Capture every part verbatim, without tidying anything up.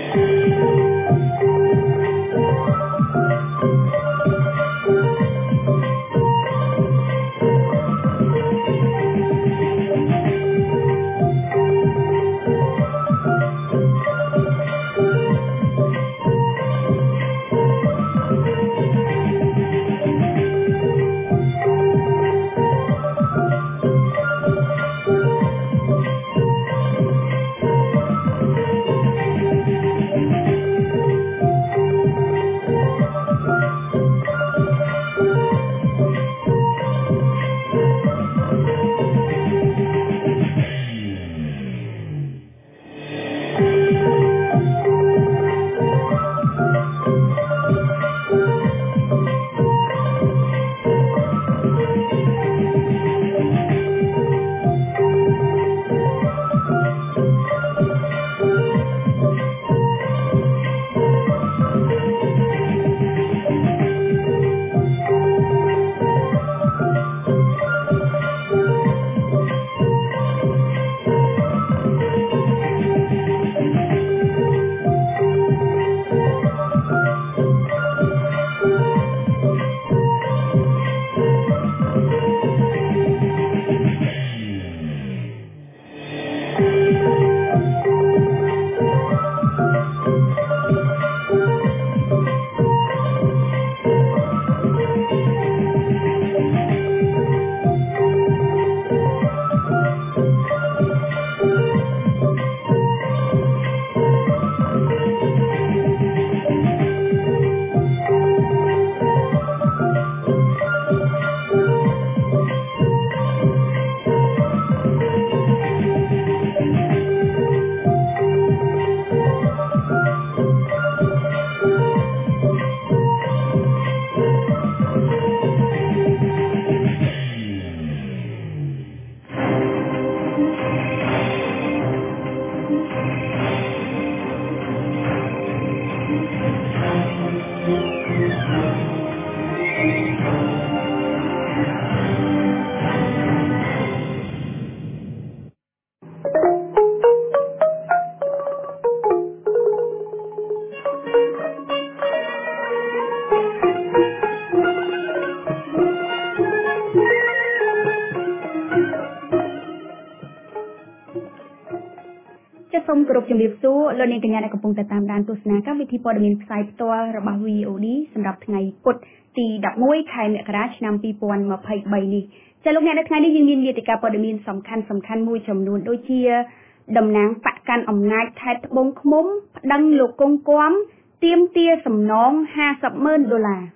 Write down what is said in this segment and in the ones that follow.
សូមគោរពជំរាបសួរលោកអ្នកកញ្ញាដែលកំពុងតែតាមដានទស្សនាកម្មវិធីព័ត៌មានផ្សាយផ្ទាល់របស់ V O D សម្រាប់ថ្ងៃពុធទីដប់មួយខែមករាឆ្នាំពីរពាន់ម្ភៃបីនេះចាលោកអ្នកនៅថ្ងៃនេះយើងមានវេទិកាព័ត៌មានសំខាន់សំខាន់មួយចំនួនដូចជាតំណាងបកកាន់អំណាចខេត្តត្បូងឃ្មុំប្តឹងលោកកុងគំទាមទារសំណងห้าสิบម៉ឺនដុល្លារ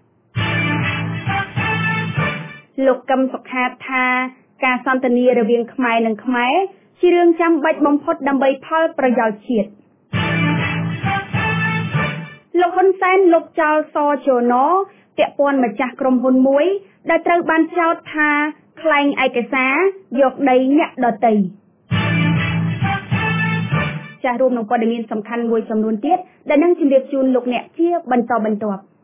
លោកកឹមសុខាថាការសន្ទនារវាងខ្មែរនិងខ្មែរជារឿងចាំបាច់បំផុតដើម្បីផលប្រយោជន៍ជាតិលោកហ៊ុនសែនលុបចោលសជនពាក់ព័ន្ធម្ចាស់ក្រុមហ៊ុនមួយដែលត្រូវបានចោទថាក្លែងឯកសារយកដីអ្នកដទៃចាស់រួមនឹងព័ត៌មានសំខាន់មួយចំនួនទៀតដែលនឹងជម្រាបជូនលោកអ្នកជាបន្តបន្ទាប់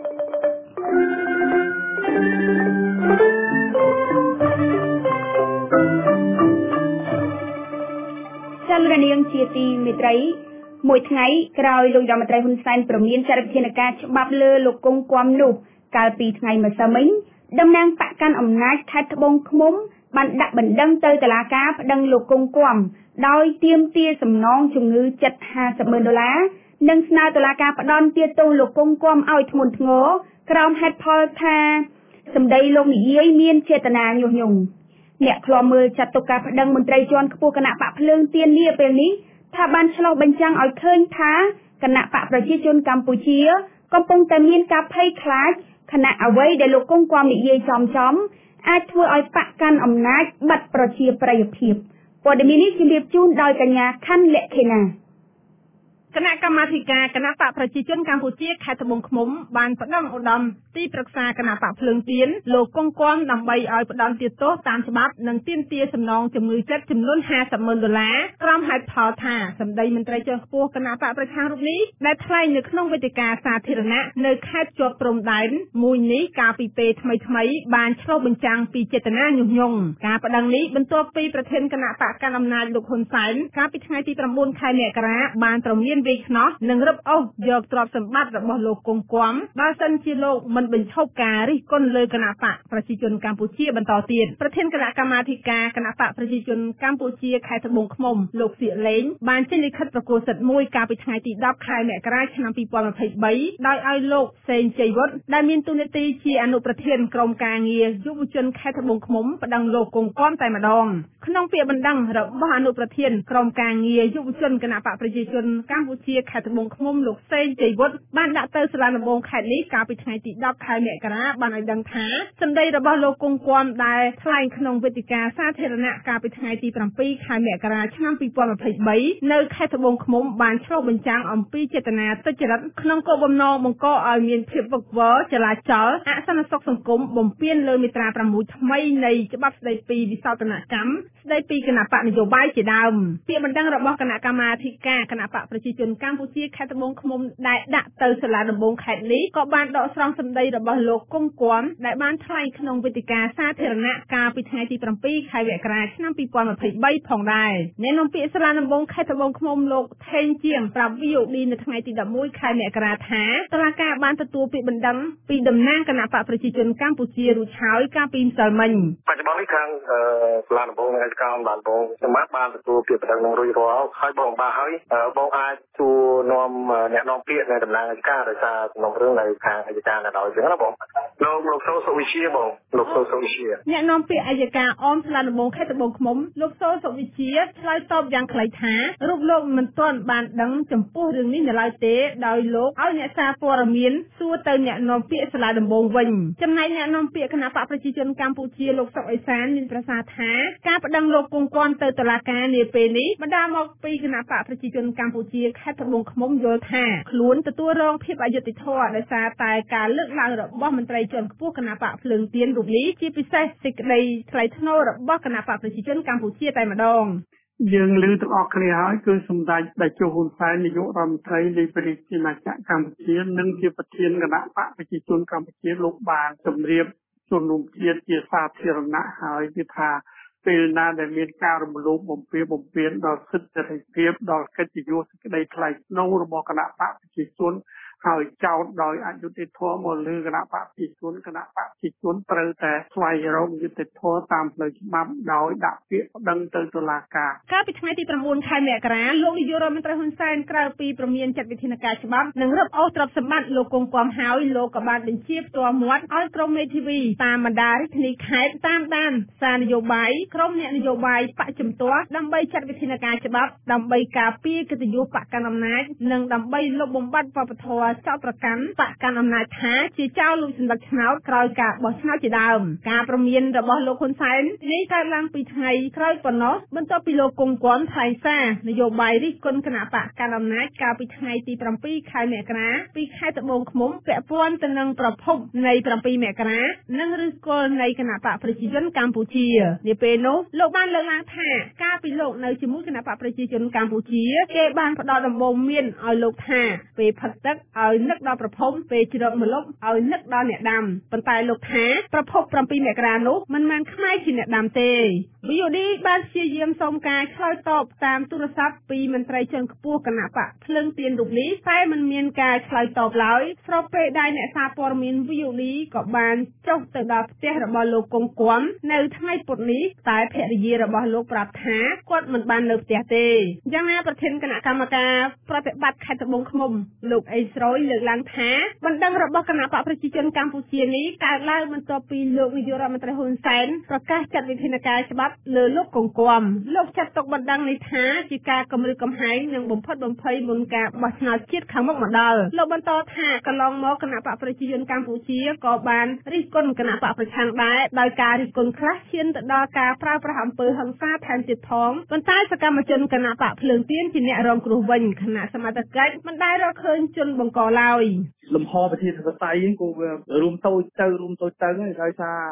ចាលោកនាងជាទីមេត្រីមួយថ្ងៃក្រោយលោករដ្ឋមន្ត្រីហ៊ុនសែនប្រមានចាត់វិធានការច្បាប់លើលោកកុងគំនោះកាលពីថ្ងៃម្សិលមិញតំណាងបកកាន់អំណាចខេត្តត្បូងឃ្មុំបានដាក់បណ្ដឹងទៅតុលាការប្តឹងលោកកុងគំដោយទាមទារសំណងជំងឺចិត្តห้าสิบម៉ឺនដុល្លារនិងស្នើតុលាការផ្តន្ទាទោសលោកកុងគំឲ្យធ្ងន់ធ្ងរក្រោមហេតុផលថាសម្ដីលោកនិយាយមានចេតនាញុះញង់អ្នកខ្លាំមើលចាត់ទុកការប្តឹងមន្ត្រីជាន់ខ្ពស់គណៈបកភ្លើងទៀននាពេលនេះថាបានឆ្លុះបញ្ចាំងឲ្យឃើញថាគណៈបកប្រជាជនកម្ពុជាកំពុងតែមានការភ័យខ្លាចខណៈអ្វីដែលលោកកុងគំនិយាយចំចំអាចធ្វើឲ្យបកកាន់អំណាចបាត់ប្រជាប្រិយភាពព័ត៌មាននេះជម្រាបជូនដោយកញ្ញាខណ្ឌលក្ខិណាគណៈកម្មាធិការគណៈបកប្រជាជនកម្ពុជាខេត្តត្បូងឃ្មុំបានប្តឹងឧត្តមទីប្រឹក្សាគណៈបកភ្លើងទៀនលោកកុងគំដើម្បីឲ្យផ្តន្ទាទោសតាមច្បាប់និងទាមទារសំណងជំងឺចិត្តចំនួនห้าสิบម៉ឺនដុល្លារក្រុមហេតុផលថាសម្ដីមន្ត្រីជាន់ខ្ពស់គណៈបកប្រឆាំងរូបនេះដែលថ្លែងនៅក្នុងវេទិកាសាធារណៈនៅខេត្តជាប់ព្រំដែនមួយនេះកាលពីពេលថ្មីថ្មីបានឆ្លុះបញ្ចាំងពីចេតនាញុះញង់ការប្តឹងនេះបន្ទាប់ពីប្រធានគណៈបកកាន់អំណាចលោកហ៊ុនសែនកាលពីថ្ងៃទីប្រាំបួនខែមករាបានប្រមានវាយខ្នោះនិងរឹបអូសយកទ្រព្យសម្បត្តិរបស់លោកគង់គំបើសិនជាលោកមិនបញ្ឈប់ការរិះគន់លើគណៈបកប្រជាជនកម្ពុជាបន្តទៀតប្រធានគណៈកម្មាធិការគណៈបកប្រជាជនកម្ពុជាខេត្តត្បូងឃ្មុំលោកសៀកលេងបានចេញលិខិតប្រកាសសិទ្ធិមួយកាលពីថ្ងៃទីដប់ខែមករាឆ្នាំពីរពាន់ម្ភៃបីដោយឲ្យលោកសេងជ័យវុឌ្ឍដែលមានតួនាទីជាអនុប្រធានក្រុមការងារយុវជនខេត្តត្បូងឃ្មុំប្តឹងលោកគង់គំតែម្ដងក្នុងពាក្យបណ្ដឹងរបស់អនុប្រធានក្រុមការងារយុវជនគណៈបកប្រជាជនកម្ពុជាខេត្តត្បូងឃ្មុំលោកសេងជ័យវុឌ្ឍបានដាក់ទៅសាលាដំបងខេត្តនេះកាលពីថ្ងៃទីដប់ខែមករាបានឲ្យដឹងថាសម្ដីរបស់លោកគង់គំដែលថ្លែងក្នុងវេទិកាសាធារណៈកាលពីថ្ងៃទីប្រាំពីរខែមករាឆ្នាំពីរពាន់ម្ភៃបីនៅខេត្តត្បូងឃ្មុំបានឆ្លុះបញ្ចាំងអំពីចេតនាទុច្ចរិតក្នុងគោលបំណងបង្កឲ្យមានភាពវឹកវរចលាចលអសន្តិសុខសង្គមបំពានលើមាត្រាប្រាំមួយថ្មីនៃច្បាប់ស្តីពីវិសោធនកម្មស្តីពីគណៈបកនយោបាយជាដើមពាក្យបណ្ដឹងរបស់គណៈកម្មាធិការគណៈបកប្រជាជនកម្ពុជាខេត្តត្បូងឃ្មុំដែលដាក់ទៅសាលាដំបងខេត្តនេះក៏បានដកស្រង់សម្ដីរបស់លោកគង់គំដែលបានថ្លែងក្នុងវេទិកាសាធារណៈកាលពីថ្ងៃទីប្រាំពីរខែមករាឆ្នាំពីរពាន់ម្ភៃបីផងដែរអ្នកនាំពាក្យសាលាដំបងខេត្តត្បូងឃ្មុំលោកថេងជាងប្រាប់ វី អូ ឌី នៅថ្ងៃទីដប់មួយខែមករាថាតុលាការបានទទួលពាក្យបណ្ដឹងពីតំណាងគណៈបកប្រជាជនកម្ពុជារួចហើយកាលពីម្សិលមិញបច្ចុប្បន្ននេះខាងសាលាដំបងនៃការបានបងសម្រាប់បានទទួលពាក្យបណ្ដឹងនឹងរួចរាល់ហើយបងបានហើយបងអាចជួនាំអ្នកនាំពាក្យនៃតំណាងអัยការដោយសារសំណុំរឿងនៅខាងអัยការណាដោយចឹងណាបងលោកលោកសូសុវិជាបងលោកសូសុវិជាអ្នកនាំពាក្យអัยការអមសាលាដំបងខេត្តត្បូងឃ្មុំលោកសូសុវិជាឆ្លើយតបយ៉ាងខ្លីថារូបលោកមិនទាន់បានដឹងចំពោះរឿងនេះនៅឡើយទេដោយលោកឲ្យអ្នកសារព័ត៌មានសួរទៅអ្នកនាំពាក្យសាលាដំបងវិញចំណែកអ្នកនាំពាក្យគណៈបកប្រជាជនកម្ពុជាលោកសុកអេសានមានប្រសាសន៍ថាការប្តឹងលោកគង់គំទៅតុលាការនាពេលនេះបណ្ដាលមកពីគណៈបកប្រជាជនកម្ពុជាខេត្តត្បូងឃ្មុំយល់ថាខ្លួនទទួលរងភាពអយុត្តិធម៌ដោយសារតែការលើកឡើងរបស់មន្ត្រីជាន់ខ្ពស់គណៈបកភ្លើងទៀនរូបនេះជាពិសេសសេចក្តីថ្លៃថ្នូររបស់គណៈបកប្រជាជនកម្ពុជាតែម្ដងយើងឮទាំងអស់គ្នាហើយគឺសម្ដេចតេជោហ៊ុនសែននាយករដ្ឋមន្ត្រីនៃព្រះរាជាណាចក្រកម្ពុជានិងជាប្រធានគណៈបកប្រជាជនកម្ពុជាលោកបានជម្រាបជនរួមជាតិជាសាធារណៈហើយគឺថាពេលណាដែលមានការរំលោភបំពានបំពានដល់សិទ្ធិសេរីភាពដល់កិត្តិយសសេចក្តីថ្លៃថ្នូររបស់គណៈបកប្រជាជនហើយចោទដោយអយុត្តិធម៌មកលើគណៈបកប្រជាជនគណៈបកប្រជាជនត្រូវតែស្វែងរកយុត្តិធម៌តាមផ្លូវច្បាប់ដោយដាក់ពាក្យប្តឹងទៅតុលាការកាលពីថ្ងៃទីប្រាំបួនខែមករាលោកនាយករដ្ឋមន្ត្រីហ៊ុនសែនក្រៅពីព្រមានចាត់វិធានការច្បាប់និងរឹបអូសទ្រព្យសម្បត្តិលោកគង់គំហើយលោកក៏បានបញ្ជាផ្ទាល់មាត់ឲ្យក្រុមមេធាវីតាមបណ្ដារាជធានីខេត្តតាមដានសារនយោបាយក្រុមអ្នកនយោបាយបកជំទាស់ដើម្បីចាត់វិធានការច្បាប់ដើម្បីការពារកិត្តិយសបកកណ្ដាលអំណាចនិងដើម្បីលុបបំបាត់វប្បធម៌ចោទប្រកាន់បកកាន់អំណាចថាជាចៅលួចសម្លឹកឆ្នោតក្រោយការបោះឆ្នោតជាដើមការព្រមានរបស់លោកហ៊ុនសែននេះកើតឡើងពីថ្ងៃក្រោយប៉ុណ្ណោះបន្ទាប់ពីលោកគង់គំថ្លែងសារនយោបាយរិះគន់គណៈបកកាន់អំណាចកាលពីថ្ងៃទីប្រាំពីរខែមករាពីខេត្តត្បូងឃ្មុំពាក់ព័ន្ធទៅនឹងប្រភពនៃប្រាំពីរមករានិងឫសគល់នៃគណៈបកប្រជាជនកម្ពុជានាពេលនោះលោកបានលើកឡើងថាកាលពីលោកនៅជាមួយគណៈបកប្រជាជនកម្ពុជាគេបានផ្ដល់ដំបូន្មានឲ្យលោកថាពេលផឹកទឹកឲ្យនឹកដល់ប្រភពពេលជ្រកម្លប់ឲ្យនឹកដល់អ្នកដាំប៉ុន្តែលោកថាប្រភពប្រាំពីរមករានោះមិនមែនខ្មែរជាអ្នកដាំទេ វី អូ ឌី បានព្យាយាមសុំការឆ្លើយតបតាមទូរស័ព្ទពីមន្ត្រីជាន់ខ្ពស់គណៈបកភ្លើងទៀនរូបនេះតែមិនមានការឆ្លើយតបឡើយស្របពេលដែលអ្នកសារព័ត៌មាន វី អូ ឌី ក៏បានចុះទៅដល់ផ្ទះរបស់លោកគង់គំនៅថ្ងៃពុធនេះតែភរិយារបស់លោកប្រាប់ថាគាត់មិនបាននៅផ្ទះទេយ៉ាងណាប្រធានគណៈកម្មការប្រតិបត្តិខេត្តត្បូងឃ្មុំលោកអេស្រួយលើកឡើងថាបណ្ដឹងរបស់គណៈបកប្រជាជនកម្ពុជានេះកើតឡើងបន្ទាប់ពីលោកនាយករដ្ឋមន្ត្រីហ៊ុនសែនប្រកាសចាត់វិធានការច្បាប់លើលោកគង់គំលោកចាត់ទុកបណ្ដឹងនេះថាជាការគំរាមកំហែងនិងបំផិតបំភ័យមុនការបោះឆ្នោតជាតិខាងមុខមកដល់លោកបន្តថាកន្លងមកគណៈបកប្រជាជនកម្ពុជាក៏បានរិះគន់គណៈបកប្រឆាំងដែរដោយការរិះគន់ខ្លះឈានទៅដល់ការប្រើប្រាស់អំពើហិង្សាថែមទៀតផងប៉ុន្តែសកម្មជនគណៈបកភ្លើងទៀនជាអ្នករងគ្រោះវិញគណៈសមត្ថកិច្ចមិនដែលរកឃើញជនបង្កឡើយលំហប្រធានសភាហ្នឹងក៏រួមតូចទៅរួមតូចទៅហើយដោយសារ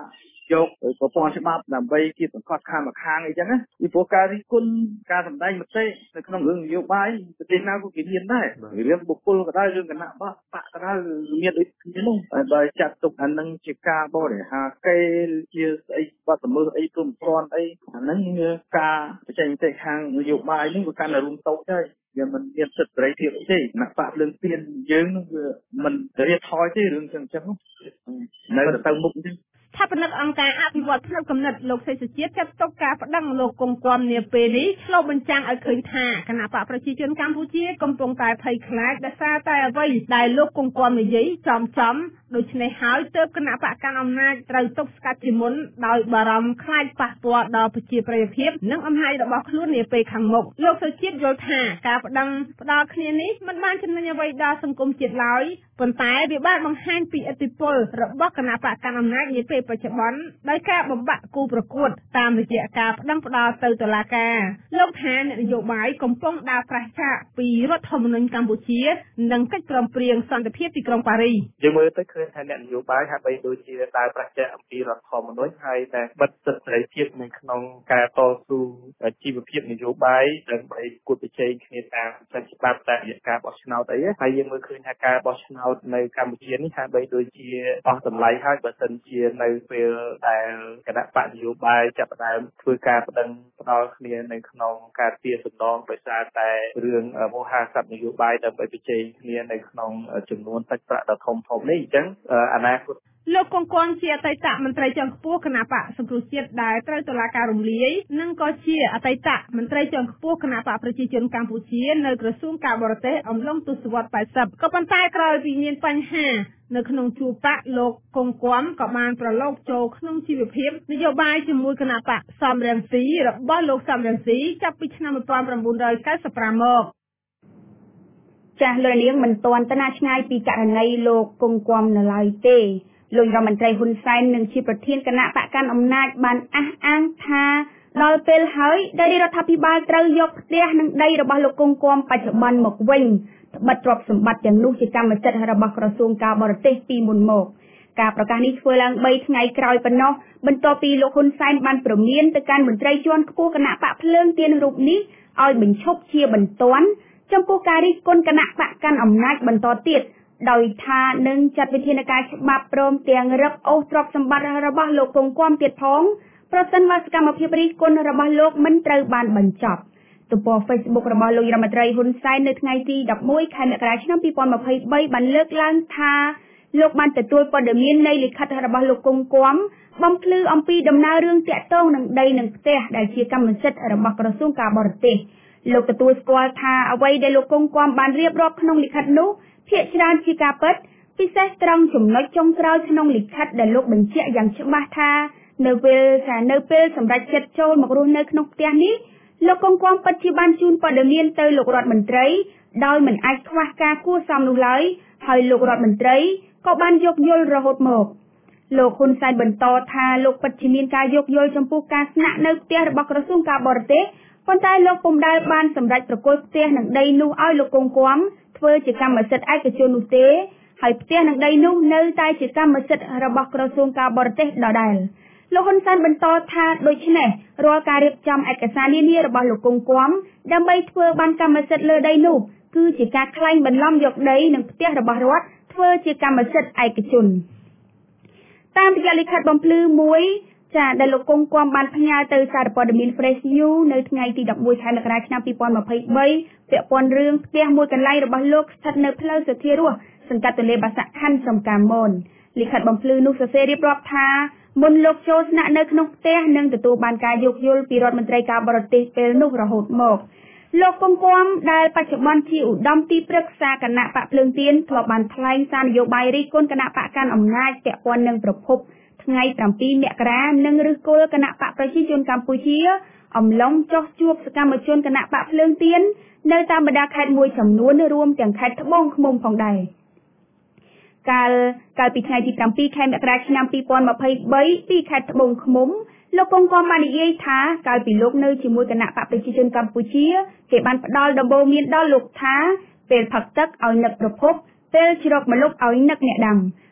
យកប្រព័ន្ធច្បាប់ដើម្បីគៀបសង្កត់ខាងម្ខាងអីចឹងណាពីព្រោះការរិះគន់ការសម្ដែងមតិនៅក្នុងរឿងនយោបាយប្រទេសណាក៏គេមានដែររឿងបុគ្គលក៏ដែររឿងគណៈបកបកក៏ដែរមានដូចគ្នានោះហើយបើចាត់ទុកអានឹងជាការបរិហាកេរជាស្អីបាត់ល្មើសអីព្រមព្រាន់អីអានឹងការបច្ចេកទេសខាងនយោបាយនេះវាកាន់តែរួមតូចហើយវាមិនមានសិទ្ធិសេរីភាពអីទេគណៈបកភ្លើងទៀនយើងនឹងវាមិនរៀបថយទេរឿងចឹងចឹងនៅទៅមុខចឹងស្ថាបនិកអង្គការអភិវឌ្ឍផ្នែកគំនិតលោកសេសជាតិចាត់ទុកការប្តឹងលោកកុងគំនាពេលនេះឆ្លុះបញ្ចាំងឲ្យឃើញថាគណៈបកប្រជាជនកម្ពុជាកំពុងតែភ័យខ្លាចដោយសារតែអ្វីដែលលោកកុងគំនិយាយចំចំដូច្នេះហើយទើបគណៈបកកាន់អំណាចត្រូវទប់ស្កាត់ជាមុនដោយបារម្ភខ្លាចប៉ះពាល់ដល់ប្រជាប្រិយភាពនិងអំណាចរបស់ខ្លួននាពេលខាងមុខលោកសេសជាតិយល់ថាការប្តឹងផ្ដាល់គ្នានេះមិនបានចំណេញអ្វីដល់សង្គមជាតិឡើយប៉ុន្តែវាបានបង្ហាញពីឥទ្ធិពលរបស់គណៈបកកាន់អំណាចនាពេលបច្ចុប្បន្នដោយការបំបាក់គូប្រកួតតាមរយៈការប្តឹងផ្ដាល់ទៅតុលាការលោកថាអ្នកនយោបាយកំពុងដើរប្រឆាចពីរដ្ឋធម្មនុញ្ញកម្ពុជានិងកិច្ចព្រមព្រៀងសន្តិភាពទីក្រុងប៉ារីសយើងមើលទៅឃើញថាអ្នកនយោបាយហាក់បីដូចជាដើរប្រឆាចអំពីរដ្ឋធម្មនុញ្ញហើយតែបិទសិទ្ធិសេរីភាពនៅក្នុងការតស៊ូជីវភាពនយោបាយដើម្បីគួតប្រជែងគ្នាតាមសិទ្ធិច្បាប់តាមរយៈការបោះឆ្នោតអីហើយយើងមើលឃើញថាការបោះឆ្នោតនៅកម្ពុជានេះហាក់បីដូចជាអស់តម្លៃហើយបើសិនជានៅពេលដែលគណៈបកនយោបាយចាប់ផ្ដើមធ្វើការប្តឹងផ្ដាល់គ្នានៅក្នុងការទារសំណងដោយសារតែរឿងវោហារស័ព្ទនយោបាយដើម្បីប្រជែងគ្នានៅក្នុងចំនួនសាច់ប្រាក់ដ៏ធំធំនេះអញ្ចឹងអនាគតលោកកុងគំជាអតីតមន្ត្រីជាន់ខ្ពស់គណៈបកសង្គ្រោះជាតិដែលត្រូវតុលាការរំលាយនិងក៏ជាអតីតមន្ត្រីជាន់ខ្ពស់គណៈបកប្រជាជនកម្ពុជានៅក្រសួងការបរទេសអំឡុងទសវត្សរ៍ប៉ែតសិបក៏ប៉ុន្តែក្រោយពីមានបញ្ហានៅក្នុងជួរបកលោកកុងគំក៏បានប្រឡូកចូលក្នុងជីវភាពនយោបាយជាមួយគណៈបកសំរងស៊ីរបស់លោកសំរងស៊ីចាប់ពីឆ្នាំmột nghìn chín trăm chín mươi lămមកចាស់លោកនាងមិនទាន់ទៅណាឆ្ងាយពីករណីលោកកុងគំនៅឡើយទេលោករដ្ឋមន្ត្រីហ៊ុនសែននិងជាប្រធានគណៈបកកាន់អំណាចបានអះអាងថាដល់ពេលហើយដែលរដ្ឋាភិបាលត្រូវយកផ្ទះនិងដីរបស់លោកកុងគំបច្ចុប្បន្នមកវិញត្បិតទ្រព្យសម្បត្តិទាំងនោះជាកម្មសិទ្ធិរបស់ក្រសួងការបរទេសពីមុនមកការប្រកាសនេះធ្វើឡើងបីថ្ងៃក្រោយប៉ុណ្ណោះបន្ទាប់ពីលោកហ៊ុនសែនបានព្រមានទៅកាន់មន្ត្រីជាន់ខ្ពស់គណៈបកភ្លើងទៀនរូបនេះឲ្យបញ្ឈប់ជាបន្ទាន់ចំពោះការរិះគន់គណៈបកកាន់អំណាចបន្តទៀតដោយថានឹងចាត់វិធានការច្បាប់ព្រមទាំងរឹបអូសទ្រព្យសម្បត្តិរបស់លោកកុងគំទៀតផងប្រសិនបើសកម្មភាពរិះគន់របស់លោកមិនត្រូវបានបញ្ចប់ទំព័រ Facebook របស់លោករដ្ឋមន្ត្រីហ៊ុនសែននៅថ្ងៃទីដប់មួយខែមករាឆ្នាំពីរពាន់ម្ភៃបីបានលើកឡើងថាលោកបានទទួលព័ត៌មាននៃលិខិតរបស់លោកកុងគំបំភ្លឺអំពីដំណើររឿងតាក់ទងនឹងដីនិងផ្ទះដែលជាកម្មសិទ្ធិរបស់ក្រសួងការបរទេសលោកទទួលស្គាល់ថាអ្វីដែលលោកកុងគំបានរៀបរាប់ក្នុងលិខិតនោះភាគច្រើនជាការពិតពិសេសត្រង់ចំណុចចុងក្រោយក្នុងលិខិតដែលលោកបញ្ជាក់យ៉ាងច្បាស់ថានៅពេលថានៅពេលសម្រាប់ចិត្តចូលមករស់នៅក្នុងផ្ទះនេះលោកកុងគំពិតជាបានជូនព័ត៌មានទៅលោករដ្ឋមន្ត្រីដោយមិនអាចខ្វះការគួរសមនោះឡើយហើយលោករដ្ឋមន្ត្រីក៏បានយោគយល់រហូតមកលោកហ៊ុនសែនបន្តថាលោកពិតជាមានការយោគយល់ចំពោះការស្នាក់នៅផ្ទះរបស់ក្រសួងការបរទេសប៉ុន្តែលោកពុំដែលបានសម្រេចប្រគល់ផ្ទះនិងដីនោះឲ្យលោកកុងគំធ្វើជាកម្មសិទ្ធិឯកជននោះទេហើយផ្ទះនិងដីនោះនៅតែជាកម្មសិទ្ធិរបស់ក្រសួងការបរទេសដដែលលោកហ៊ុនសែនបន្តថាដូច្នេះរាល់ការរៀបចំឯកសារនានារបស់លោកកុងគំដើម្បីធ្វើបានកម្មសិទ្ធិលើដីនោះគឺជាការក្លែងបន្លំយកដីនិងផ្ទះរបស់រដ្ឋធ្វើជាកម្មសិទ្ធិឯកជនតាមរយៈលិខិតបំភ្លឺមួយចាដែលលោកកុងគំបានផ្ញើទៅសារព័ត៌មាន Fresh News នៅថ្ងៃទីដប់មួយខែមករាឆ្នាំពីរពាន់ម្ភៃបីពាក់ព័ន្ធរឿងផ្ទះមួយកន្លែងរបស់លោកស្ថិតនៅផ្លូវសទ្ធារស់សង្កាត់ទន្លេបាសាក់ខណ្ឌសំកាមនលិខិតបំភ្លឺនោះសរសេររៀបរាប់ថាមុនលោកចូលស្នាក់នៅក្នុងផ្ទះនិងទទួលបានការយោគយល់ពីរដ្ឋមន្ត្រីការបរទេសពេលនោះរហូតមកលោកកុងគំដែលបច្ចុប្បន្នជាឧត្តមទីប្រឹក្សាគណៈបកភ្លើងទៀនធ្លាប់បានថ្លែងសារនយោបាយរិះគន់គណៈបកកាន់អំណាចពាក់ព័ន្ធនឹងប្រភពថ្ងៃប្រាំពីរមករានិងឫសគល់គណៈបកប្រជាជនកម្ពុជាអំឡុងចោះជួបសកម្មជនគណៈបកភ្លើងទៀននៅតាមបណ្ដាខេត្តមួយចំនួនរួមទាំងខេត្តត្បូងឃ្មុំផងដែរកាលកាលពីថ្ងៃទីប្រាំពីរខែមករាឆ្នាំពីរពាន់ម្ភៃបីទីខេត្តត្បូងឃ្មុំលោកកុងគំបាននិយាយថាកាលពីលោកនៅជាមួយគណៈបកប្រជាជនកម្ពុជាគេបានផ្ដល់ដំបូន្មានដល់លោកថាពេលផឹកទឹកឲ្យនឹកប្រភពពេលជ្រកម្លប់ឲ្យនឹកអ្នកដាំ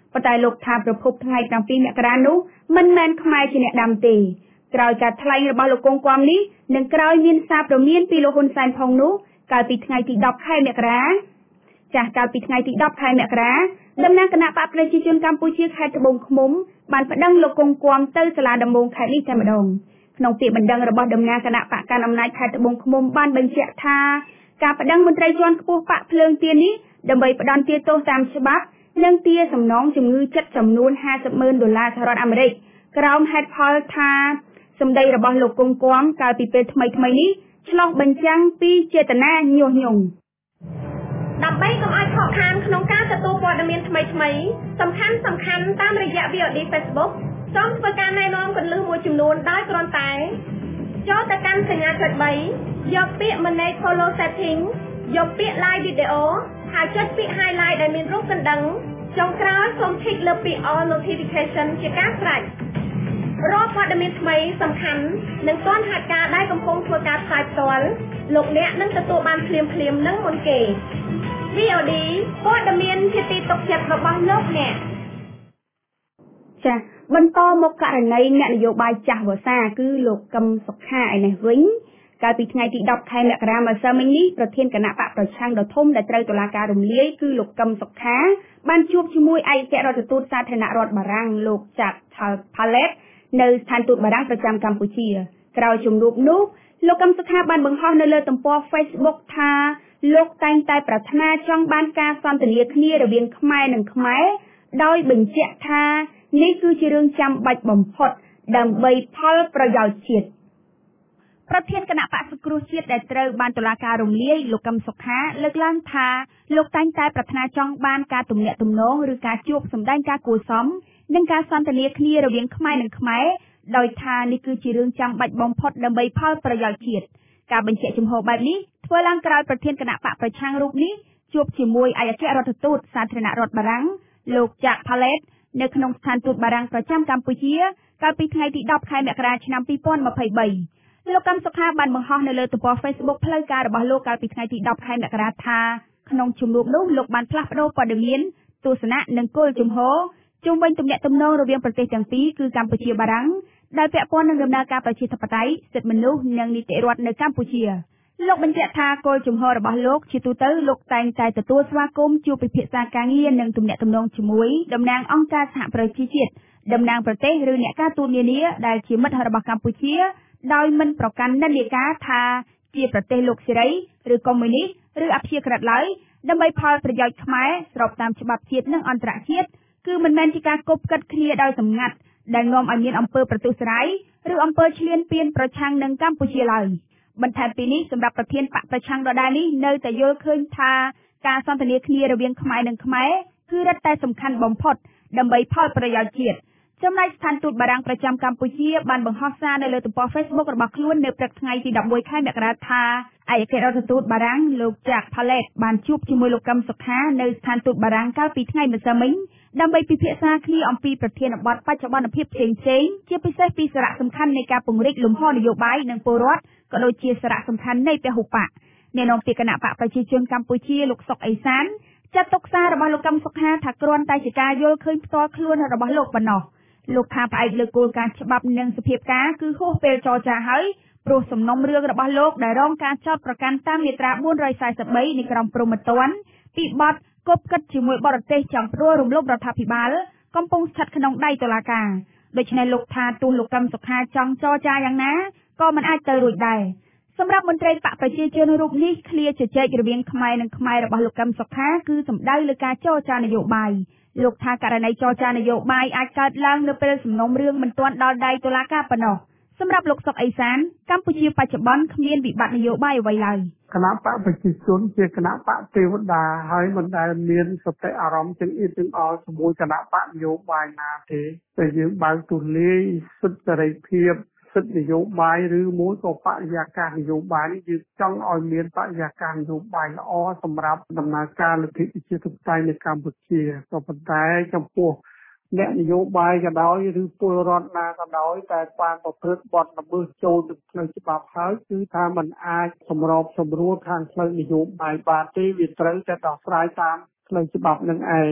ប៉ុន្តែលោកថាប្រភពថ្ងៃប្រាំពីរមករានោះមិនមែនខ្មែរជាអ្នកដាំទេក្រោយការថ្លែងរបស់លោកកុងគំនេះនឹងក្រោយមានសារព្រមានពីលោកហ៊ុនសែនផងនោះកាលពីថ្ងៃទីដប់ខែមករាចាស់កាលពីថ្ងៃទីដប់ខែមករាតំណាងគណៈបកប្រជាជនកម្ពុជាខេត្តត្បូងឃ្មុំបានប្តឹងលោកកុងគំទៅសាលាដំបងខេត្តនេះតែម្ដងក្នុងពាក្យបណ្ដឹងរបស់តំណាងគណៈបកកណ្ដាលអំណាចខេត្តត្បូងឃ្មុំបានបញ្ជាក់ថាការប្តឹងមន្ត្រីជាន់ខ្ពស់បកភ្លើងទៀននេះដើម្បីផ្ដន់ទាទោសតាមច្បាប់និងទាសំណងជំងឺចិត្តចំនួនห้าสิบម៉ឺនដុល្លារសហរដ្ឋអាមេរិកក្រោមហេតុផលថាសម្ដីរបស់លោកកុងគំកាលពីពេលថ្មីថ្មីនេះឆ្លុះបញ្ចាំងពីចេតនាញុះញង់ដើម្បីកុំឲ្យខកខានក្នុងការទទួលព័ត៌មានថ្មីថ្មីសំខាន់សំខាន់តាមរយៈ វី អូ ឌី Facebook សូមធ្វើការណែនាំគន្លឹះមួយចំនួនដោយគ្រាន់តែចូលទៅកាន់សញ្ញាចុចបីយកពាក្យ Manage Follow Setting យកពាក្យ Live Video ហើយចុចពាក្យ Highlight ដែលមានរូបកណ្ដឹងចុងក្រោយសូម Tick លើពាក្យ All Notification ជាការស្រេចរាល់ព័ត៌មានថ្មីសំខាន់និងទាន់ហេតុការណ៍ដែលកំពុងធ្វើការផ្សាយផ្ទាល់លោកអ្នកនឹងទទួលបានភ្លាមភ្លាមនិងមុនគេ វី អូ ឌី ព័ត៌មានជាទីទុកចិត្តរបស់លោកអ្នកចា៎បន្តមកករណីអ្នកនយោបាយចាស់វសាគឺលោកកឹមសុខាឯនេះវិញកាលពីថ្ងៃទីដប់ខែមករាម្សិលមិញនេះប្រធានគណៈបកប្រឆាំងដ៏ធំដែលត្រូវតុលាការរំលាយគឺលោកកឹមសុខាបានជួបជាមួយឯកអគ្គរដ្ឋទូតសាធារណរដ្ឋបារាំងលោកចាក់ផាឡេតនៅស្ថានទូតបារាំងប្រចាំកម្ពុជាក្រោយជំនួបនោះលោកកឹមសុខាបានបង្ហោះនៅលើទំព័រ Facebook ថាលោកតែងតែប្រាថ្នាចង់បានការសន្ទនាគ្នារវាងខ្មែរនិងខ្មែរដោយបញ្ជាក់ថានេះគឺជារឿងចាំបាច់បំផុតដើម្បីផលប្រយោជន៍ជាតិប្រធានគណៈបក្សសង្គ្រោះជាតិដែលត្រូវបានតុលាការរំលាយលោកកឹមសុខាលើកឡើងថាលោកតែងតែប្រាថ្នាចង់បានការទំនាក់ទំនងឬការជួបសម្ដែងការគួរសមនិងការសន្ទនាគ្នារវាងខ្មែរនិងខ្មែរដោយថានេះគឺជារឿងចាំបាច់បំផុតដើម្បីផលប្រយោជន៍ជាតិការបញ្ជាក់ជំហរបែបនេះធ្វើឡើងក្រោយប្រធានគណៈបកប្រឆាំងរូបនេះជួបជាមួយឯកអគ្គរដ្ឋទូតសាធារណរដ្ឋបារាំងលោកចាក់ផាឡេតនៅក្នុងស្ថានទូតបារាំងប្រចាំកម្ពុជាកាលពីថ្ងៃទីដប់ខែមករាឆ្នាំពីរពាន់ម្ភៃបីលោកកឹមសុខាបានបង្ហោះនៅលើទំព័រ Facebook ផ្លូវការរបស់លោកកាលពីថ្ងៃទីដប់ខែមករាថាក្នុងជំនួបនោះលោកបានផ្លាស់ប្តូរព័ត៌មានទស្សនៈនិងគោលជំហរជុំវិញទំនាក់ទំនងរវាងប្រទេសទាំងពីរគឺកម្ពុជាបារាំងដែលពាក់ព័ន្ធនឹងដំណើរការប្រជាធិបតេយ្យសិទ្ធិមនុស្សនិងនីតិរដ្ឋនៅកម្ពុជាលោកបញ្ជាក់ថាគោលជំហររបស់លោកជាទូទៅលោកតែងតែទទួលស្វាគមន៍ជួបពិភាក្សាការងារនិងទំនាក់ទំនងជាមួយតំណាងអង្គការសហប្រជាជាតិតំណាងប្រទេសឬអ្នកការទូតនានាដែលជាមិត្តរបស់កម្ពុជាដោយមិនប្រកាន់និន្នាការថាជាប្រទេសលោកសេរីឬកុម្មុយនីសឬអព្យាក្រឹតឡើយដើម្បីផលប្រយោជន៍ខ្មែរស្របតាមច្បាប់ជាតិនិងអន្តរជាតិគឺមិនមែនជាការគប់កិតគ្នាដោយសម្ងាត់ដែលនាំឲ្យមានអំពើប្រទុស្រាយឬអំពើឈ្លានពានប្រឆាំងនឹងកម្ពុជាឡើយបន្ថែមពីនេះសម្រាប់ប្រធានបកប្រឆាំងដដែលនេះនៅតែយល់ឃើញថាការសន្ទនាគ្នារវាងខ្មែរនិងខ្មែរគឺរឹតតែសំខាន់បំផុតដើម្បីផលប្រយោជន៍ជាតិចំណែកស្ថានទូតបារាំងប្រចាំកម្ពុជាបានបង្ហោះសារនៅលើទំព័រ Facebook របស់ខ្លួននៅព្រឹកថ្ងៃទីដប់មួយខែមករាថាឯកអគ្គរដ្ឋទូតបារាំងលោកចាក់ផាឡេតបានជួបជាមួយលោកកឹមសុខានៅស្ថានទូតបារាំងកាលពីថ្ងៃម្សិលមិញដើម្បីពិភាក្សាគ្នាអំពីប្រធានបទបច្ចុប្បន្នភាពផ្សេងៗជាពិសេសពីសារៈសំខាន់នៃការពង្រីកលំហនយោបាយនិងពលរដ្ឋក៏ដូចជាសារៈសំខាន់នៃពហុបកអ្នកនាំពាក្យគណៈបកប្រជាជនកម្ពុជាលោកសុកអេសានចាត់ទុកសាររបស់លោកកឹមសុខាថាគ្រាន់តែជាការយល់ឃើញផ្ទាល់ខ្លួនរបស់លោកប៉ុណ្ណោះលោកថាផ្អែកលើគោលការណ៍ច្បាប់និងសភាពការគឺហួសពេលចរចាហើយព្រោះសំណុំរឿងរបស់លោកដែលរងការចោទប្រកាន់តាមមាត្រាបួនរយសែនបីនៃក្រមព្រហ្មទណ្ឌពីបទគប់កិតជាមួយបរទេសចង់ផ្ដួលរំលំរដ្ឋាភិបាលកំពុងស្ថិតក្នុងដៃតុលាការដូច្នេះលោកថាទោះលោកកឹមសុខាចង់ចរចាយ៉ាងណាក៏មិនអាចទៅរួចដែរសម្រាប់មន្ត្រីបកប្រជាជនរូបនេះឃ្លាជជែករវាងខ្មែរនិងខ្មែររបស់លោកកឹមសុខាគឺសំដៅលើការចរចានយោបាយលោកថាករណីចរចានយោបាយអាចកើតឡើងនៅពេលសំណុំរឿងមិនទាន់ដល់ដៃតុលាការប៉ុណ្ណោះសម្រាប់លោកសុកអេសានកម្ពុជាបច្ចុប្បន្នគ្មានវិបត្តិនយោបាយអ្វីឡើយគណៈបកប្រជាជនជាគណៈបកទេវតាហើយមិនដែលមានសតិអារម្មណ៍ទាំងអ៊ីទាំងអល់ជាមួយគណៈបកនយោបាយណាទេតែយើងបើកទូលាយសិទ្ធិសេរីភាពសិទ្ធិនយោបាយឬមួយក៏បរិយាកាសនយោបាយនេះយើងចង់ឲ្យមានបរិយាកាសនយោបាយល្អសម្រាប់ដំណើរការលទ្ធិប្រជាធិបតេយ្យនៅកម្ពុជាក៏ប៉ុន្តែចំពោះអ្នកនយោបាយក៏ដោយឬពលរដ្ឋណាក៏ដោយតែបានប្រព្រឹត្តបទល្មើសចូលទៅផ្លូវច្បាប់ហើយគឺថាมันអាចសម្របសម្រួលខាងផ្លូវនយោបាយបានទេវាត្រូវតែដោះស្រាយតាមផ្លូវច្បាប់នឹងឯង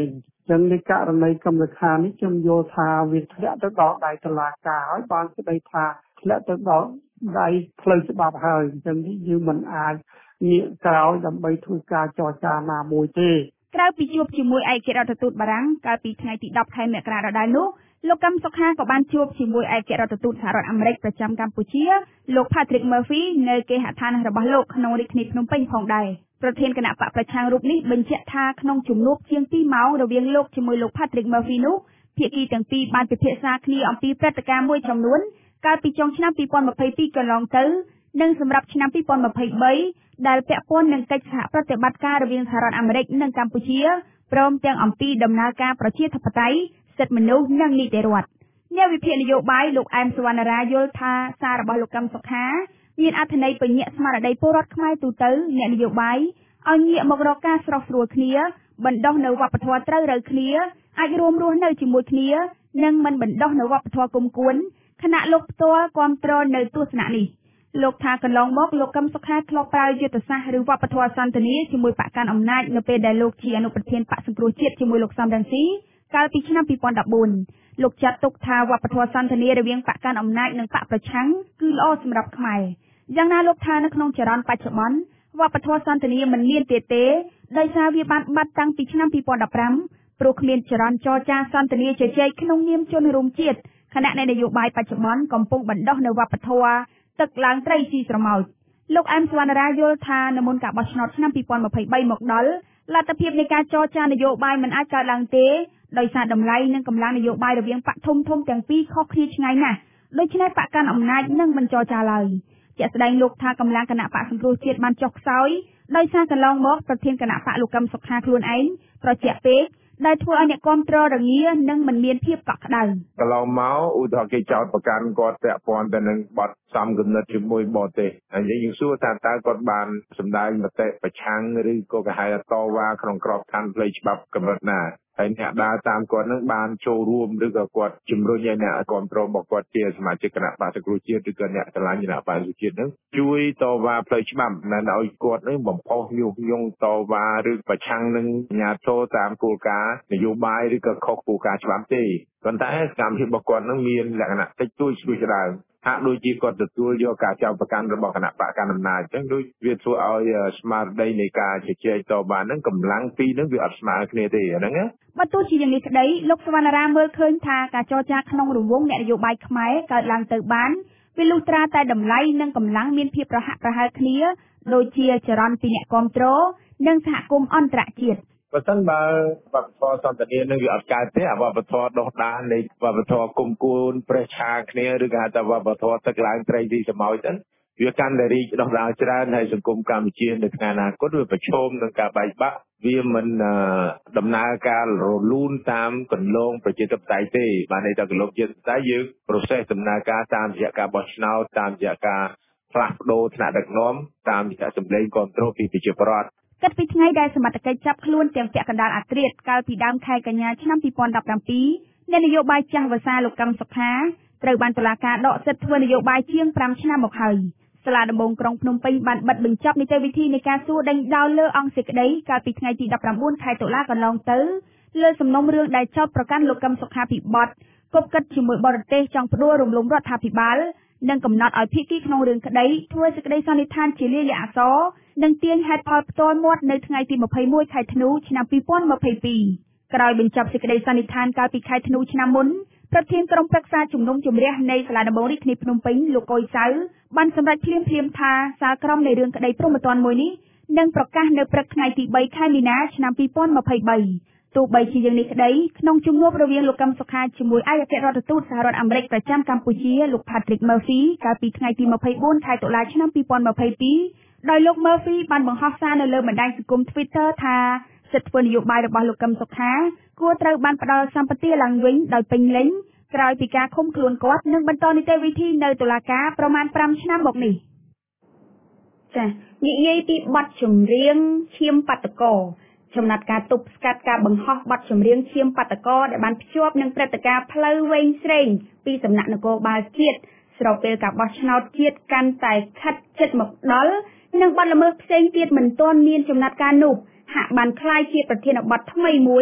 ចឹងនៃករណីកម្មលខានេះខ្ញុំយល់ថាវាធ្លាក់ទៅដល់ដៃតុលាការហើយបានស្ដីថាធ្លាក់ទៅដល់ដៃផ្លូវច្បាប់ហើយអញ្ចឹងយើងមិនអាចងាកក្រោយដើម្បីធ្វើការចរចាណាមួយទេក្រៅពីជួបជាមួយឯករដ្ឋទូតបារាំងកាលពីថ្ងៃទីដប់ខែមករាដដែលនោះលោកកឹមសុខាក៏បានជួបជាមួយឯករដ្ឋទូតសហរដ្ឋអាមេរិកប្រចាំកម្ពុជាលោក Patrick Murphy នៅគេហដ្ឋានរបស់លោកក្នុងរាជធានីភ្នំពេញផងដែរប្រធានគណៈបកប្រឆាំងរូបនេះបញ្ជាក់ថាក្នុងជំនួបជាងពីរម៉ោងរវាងលោកជាមួយលោក Patrick Murphy នោះភាគីទាំងពីរបានពិភាក្សាគ្នាអំពីព្រឹត្តិការណ៍មួយចំនួនកាលពីចុងឆ្នាំពីរពាន់ម្ភៃពីរកន្លងទៅនិងសម្រាប់ឆ្នាំពីរពាន់ម្ភៃបីដែលពាក់ព័ន្ធនឹងកិច្ចសហប្រតិបត្តិការរវាងសហរដ្ឋអាមេរិកនិងកម្ពុជាព្រមទាំងអំពីដំណើរការប្រជាធិបតេយ្យសិទ្ធិមនុស្សនិងនីតិរដ្ឋអ្នកវិភាគនយោបាយលោកអែមសវណ្ណារាយល់ថាសាររបស់លោកកឹមសុខាមានអត្ថន័យពញាក់ស្មារតីពលរដ្ឋខ្មែរទូទៅអ្នកនយោបាយឲ្យងាកមករកការស្រោះស្រួលគ្នាបណ្ដុះនៅវប្បធម៌ត្រូវរើគ្នាអាចរួមរស់នៅជាមួយគ្នានិងមិនបណ្ដុះនៅវប្បធម៌គុំគួនខណៈលោកផ្ទាល់គាំទ្រនៅទស្សនៈនេះលោកថាកន្លងមកលោកកឹមសុខាធ្លាប់ប្រើយុទ្ធសាស្ត្រឬវប្បធម៌សន្តិនិកជាមួយបកកាន់អំណាចនៅពេលដែលលោកជាអនុប្រធានបកសង្គ្រោះជាតិជាមួយលោកសំរងស៊ីកាលពីឆ្នាំពីរពាន់ដប់បួនលោកចាត់ទុកថាវប្បធម៌សន្តិនិករវាងបកកាន់អំណាចនិងបកប្រឆាំងគឺល្អសម្រាប់ខ្មែរយ៉ាងណាលោកថានៅក្នុងចរន្តបច្ចុប្បន្នវប្បធម៌សន្តិនិកមិនមានទៀតទេដោយសារវាបានបាត់តាំងពីឆ្នាំពីរពាន់ដប់ប្រាំព្រោះគ្មានចរន្តចរចាសន្តិនិកជជែកក្នុងនាមជនរួមជាតិខណៈនយោបាយបច្ចុប្បន្នកំពុងបណ្ដុះនៅវប្បធម៌ទឹកឡើងត្រីស៊ីស្រមោចលោកអែមសវណ្ណារាយល់ថានៅមុនការបោះឆ្នោតឆ្នាំពីរពាន់ម្ភៃបីមកដល់លទ្ធភាពនៃការចរចានយោបាយមិនអាចកើតឡើងទេដោយសារតម្លៃនិងកម្លាំងនយោបាយរវាងបកធំធំទាំងពីរខុសគ្នាឆ្ងាយណាស់ដូច្នេះបកកាន់អំណាចនឹងមិនចរចាឡើយជាក់ស្ដែងលោកថាកម្លាំងគណៈបកសង្គ្រោះជាតិបានចុះខ្សោយដោយសារកន្លងមកប្រធានគណៈបកលោកកឹមសុខាខ្លួនឯងត្រជាក់ពេកដែលធ្វើឲ្យអ្នកគាំទ្ររងានិងមិនមានភាពកក់ក្ដៅកន្លងមកឧទាហរណ៍គេចោទប្រកាន់គាត់ពាក់ព័ន្ធទៅនឹងបទសំគំនិតជាមួយបរទេសហើយយើងសួរថាតើគាត់បានសម្ដែងមតិប្រឆាំងឬក៏គេហៅថាតវ៉ាក្នុងក្របខ័ណ្ឌផ្លូវច្បាប់កម្រិតណាហើយអ្នកដើរតាមគាត់នឹងបានចូលរួមឬក៏គាត់ជំរុញឲ្យអ្នកគ្រប់គ្រងរបស់គាត់ជាសមាជិកគណៈបក្សសង្គ្រោះជាតិឬក៏អ្នកឆ្លាញ់គណៈបក្សសង្គ្រោះជាតិនឹងជួយតវ៉ាផ្លូវច្បាប់មិនឲ្យគាត់នឹងបំផុសញុះញង់តវ៉ាឬប្រឆាំងនឹងអាជ្ញាធរតាមគោលការណ៍នយោបាយឬក៏ខុសគោលការណ៍ច្បាប់ទេប៉ុន្តែសកម្មភាពរបស់គាត់នឹងមានលក្ខណៈតិចតួចស្រួចស្ដើងហាក់ដូចជាគាត់ទទួលយកការចោទប្រកាន់របស់គណៈបកកណ្ដាលអំណាចអញ្ចឹងដូចវាធ្វើឲ្យស្មារតីនៃការជជែកតវ៉ាហ្នឹងកម្លាំងពីរហ្នឹងវាអត់ស្មើគ្នាទេអាហ្នឹងណាបើទោះជាយ៉ាងនេះក្តីលោកសវណ្ណារាមើលឃើញថាការចរចាក្នុងរង្វង់អ្នកនយោបាយខ្មែរកើតឡើងទៅបានវាលុះត្រាតែតម្លៃនិងកម្លាំងមានភាពប្រហាក់ប្រហែលគ្នាដូចជាចរន្តពីអ្នកគាំទ្រនិងសហគមន៍អន្តរជាតិបើសិនបើវប្បធម៌សន្តិនិកនឹងវាអត់កើតទេអាវប្បធម៌ដោះដាលនៃវប្បធម៌គុំគួនប្រេះឆាគ្នាឬក៏ហៅថាវប្បធម៌ទឹកឡើងត្រីទីសមោចទៅវាកាន់តែរីកដោះដាលច្រើនហើយសង្គមកម្ពុជានៅថ្ងៃអនាគតវាប្រឈមនឹងការបែកបាក់វាមិនដំណើរការរលូនតាមគន្លងប្រជាធិបតេយ្យទេបានន័យថាគន្លងប្រជាធិបតេយ្យយើង process ដំណើរការតាមរយៈការបោះឆ្នោតតាមរយៈការផ្លាស់ប្ដូរថ្នាក់ដឹកនាំតាមរយៈសម្លេងគ្រប់គ្រងពីប្រជាពលរដ្ឋគិតពីថ្ងៃដែលសមត្ថកិច្ចចាប់ខ្លួនទាំងពាក់កណ្ដាលអាត្រាតកាលពីដើមខែកញ្ញាឆ្នាំពីរពាន់ដប់ប្រាំពីរអ្នកនយោបាយចាស់វស្សាលោកកឹមសុខាត្រូវបានតុលាការដកសិទ្ធិធ្វើនយោបាយជាងប្រាំឆ្នាំមកហើយសាលាដំបងក្រុងភ្នំពេញបានបិទបញ្ចប់នីតិវិធីនៃការសួរដេញដោលលើអង្គសេចក្តីកាលពីថ្ងៃទីដប់ប្រាំបួនខែតុលាកន្លងទៅលើសំណុំរឿងដែលចោទប្រកាន់លោកកឹមសុខាពីបទគប់គិតជាមួយបរទេសចង់ផ្ដួលរំលំរដ្ឋាភិបាលនិងកំណត់ឲ្យភាគីក្នុងរឿងក្តីធ្វើសេចក្តីសន្និដ្ឋានជាលាយលក្ខណ៍អក្សរនិងទាញហេតុផលផ្ទាល់មាត់នៅថ្ងៃទីម្ភៃមួយខែធ្នូឆ្នាំពីរពាន់ម្ភៃពីរក្រោយបញ្ចប់សេចក្តីសន្និដ្ឋានកាលពីខែធ្នូឆ្នាំមុនប្រធានក្រុមប្រឹក្សាជំនុំជម្រះនៃសាលាដំបងរាជធានីភ្នំពេញលោកកុយសៅបានសម្រេចភ្លាមៗថាសាលក្រមនៃរឿងក្តីព្រហ្មទណ្ឌមួយនេះនឹងប្រកាសនៅព្រឹកថ្ងៃទីបីខែមីនាឆ្នាំពីរពាន់ម្ភៃបីទោះបីជាយ៉ាងនេះក្តីក្នុងជំនួបរវាងលោកកឹមសុខាជាមួយឯកអគ្គរដ្ឋទូតសហរដ្ឋអាមេរិកប្រចាំកម្ពុជាលោក Patrick Murphy កាលពីថ្ងៃទីម្ភៃបួនខែតុលាឆ្នាំពីរពាន់ម្ភៃពីរដោយលោក Murphy បានបង្ហោះសារនៅលើបណ្ដាញសង្គម Twitter ថាសិទ្ធិធ្វើនយោបាយរបស់លោកកឹមសុខាគួរត្រូវបានផ្ដល់សម្បទាឡើងវិញដោយពេញលេញក្រោយពីការឃុំខ្លួនគាត់និងបន្តនីតិវិធីនៅតុលាការប្រមាណប្រាំឆ្នាំមកនេះចា៎និយាយពីបទចម្រៀងឈាមបាតកោចំណាត់ការទប់ស្កាត់ការបង្ហោះបទចម្រៀងឈាមបាតកោដែលបានភ្ជាប់នឹងព្រឹត្តិការណ៍ផ្លូវវែងស្រេងពីសំណាក់នគរបាលជាតិស្របពេលការបោះឆ្នោតជាតិកាន់តែខិតជិតមកដល់និងបទល្មើសផ្សេងទៀតមិនទាន់មានចំណាត់ការនោះហាក់បានคล้ายជាប្រធានបទថ្មីមួយ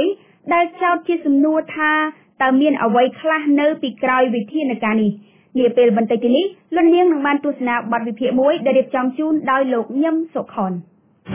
ដែលចោទជាសំណួរថាតើមានអ្វីខ្លះនៅពីក្រោយវិធានការនេះនាពេលបន្តិចនេះលោកនាងនឹងបានទស្សនាបទវិភាគមួយដែលរៀបចំជូនដោយលោកញឹមសុខុន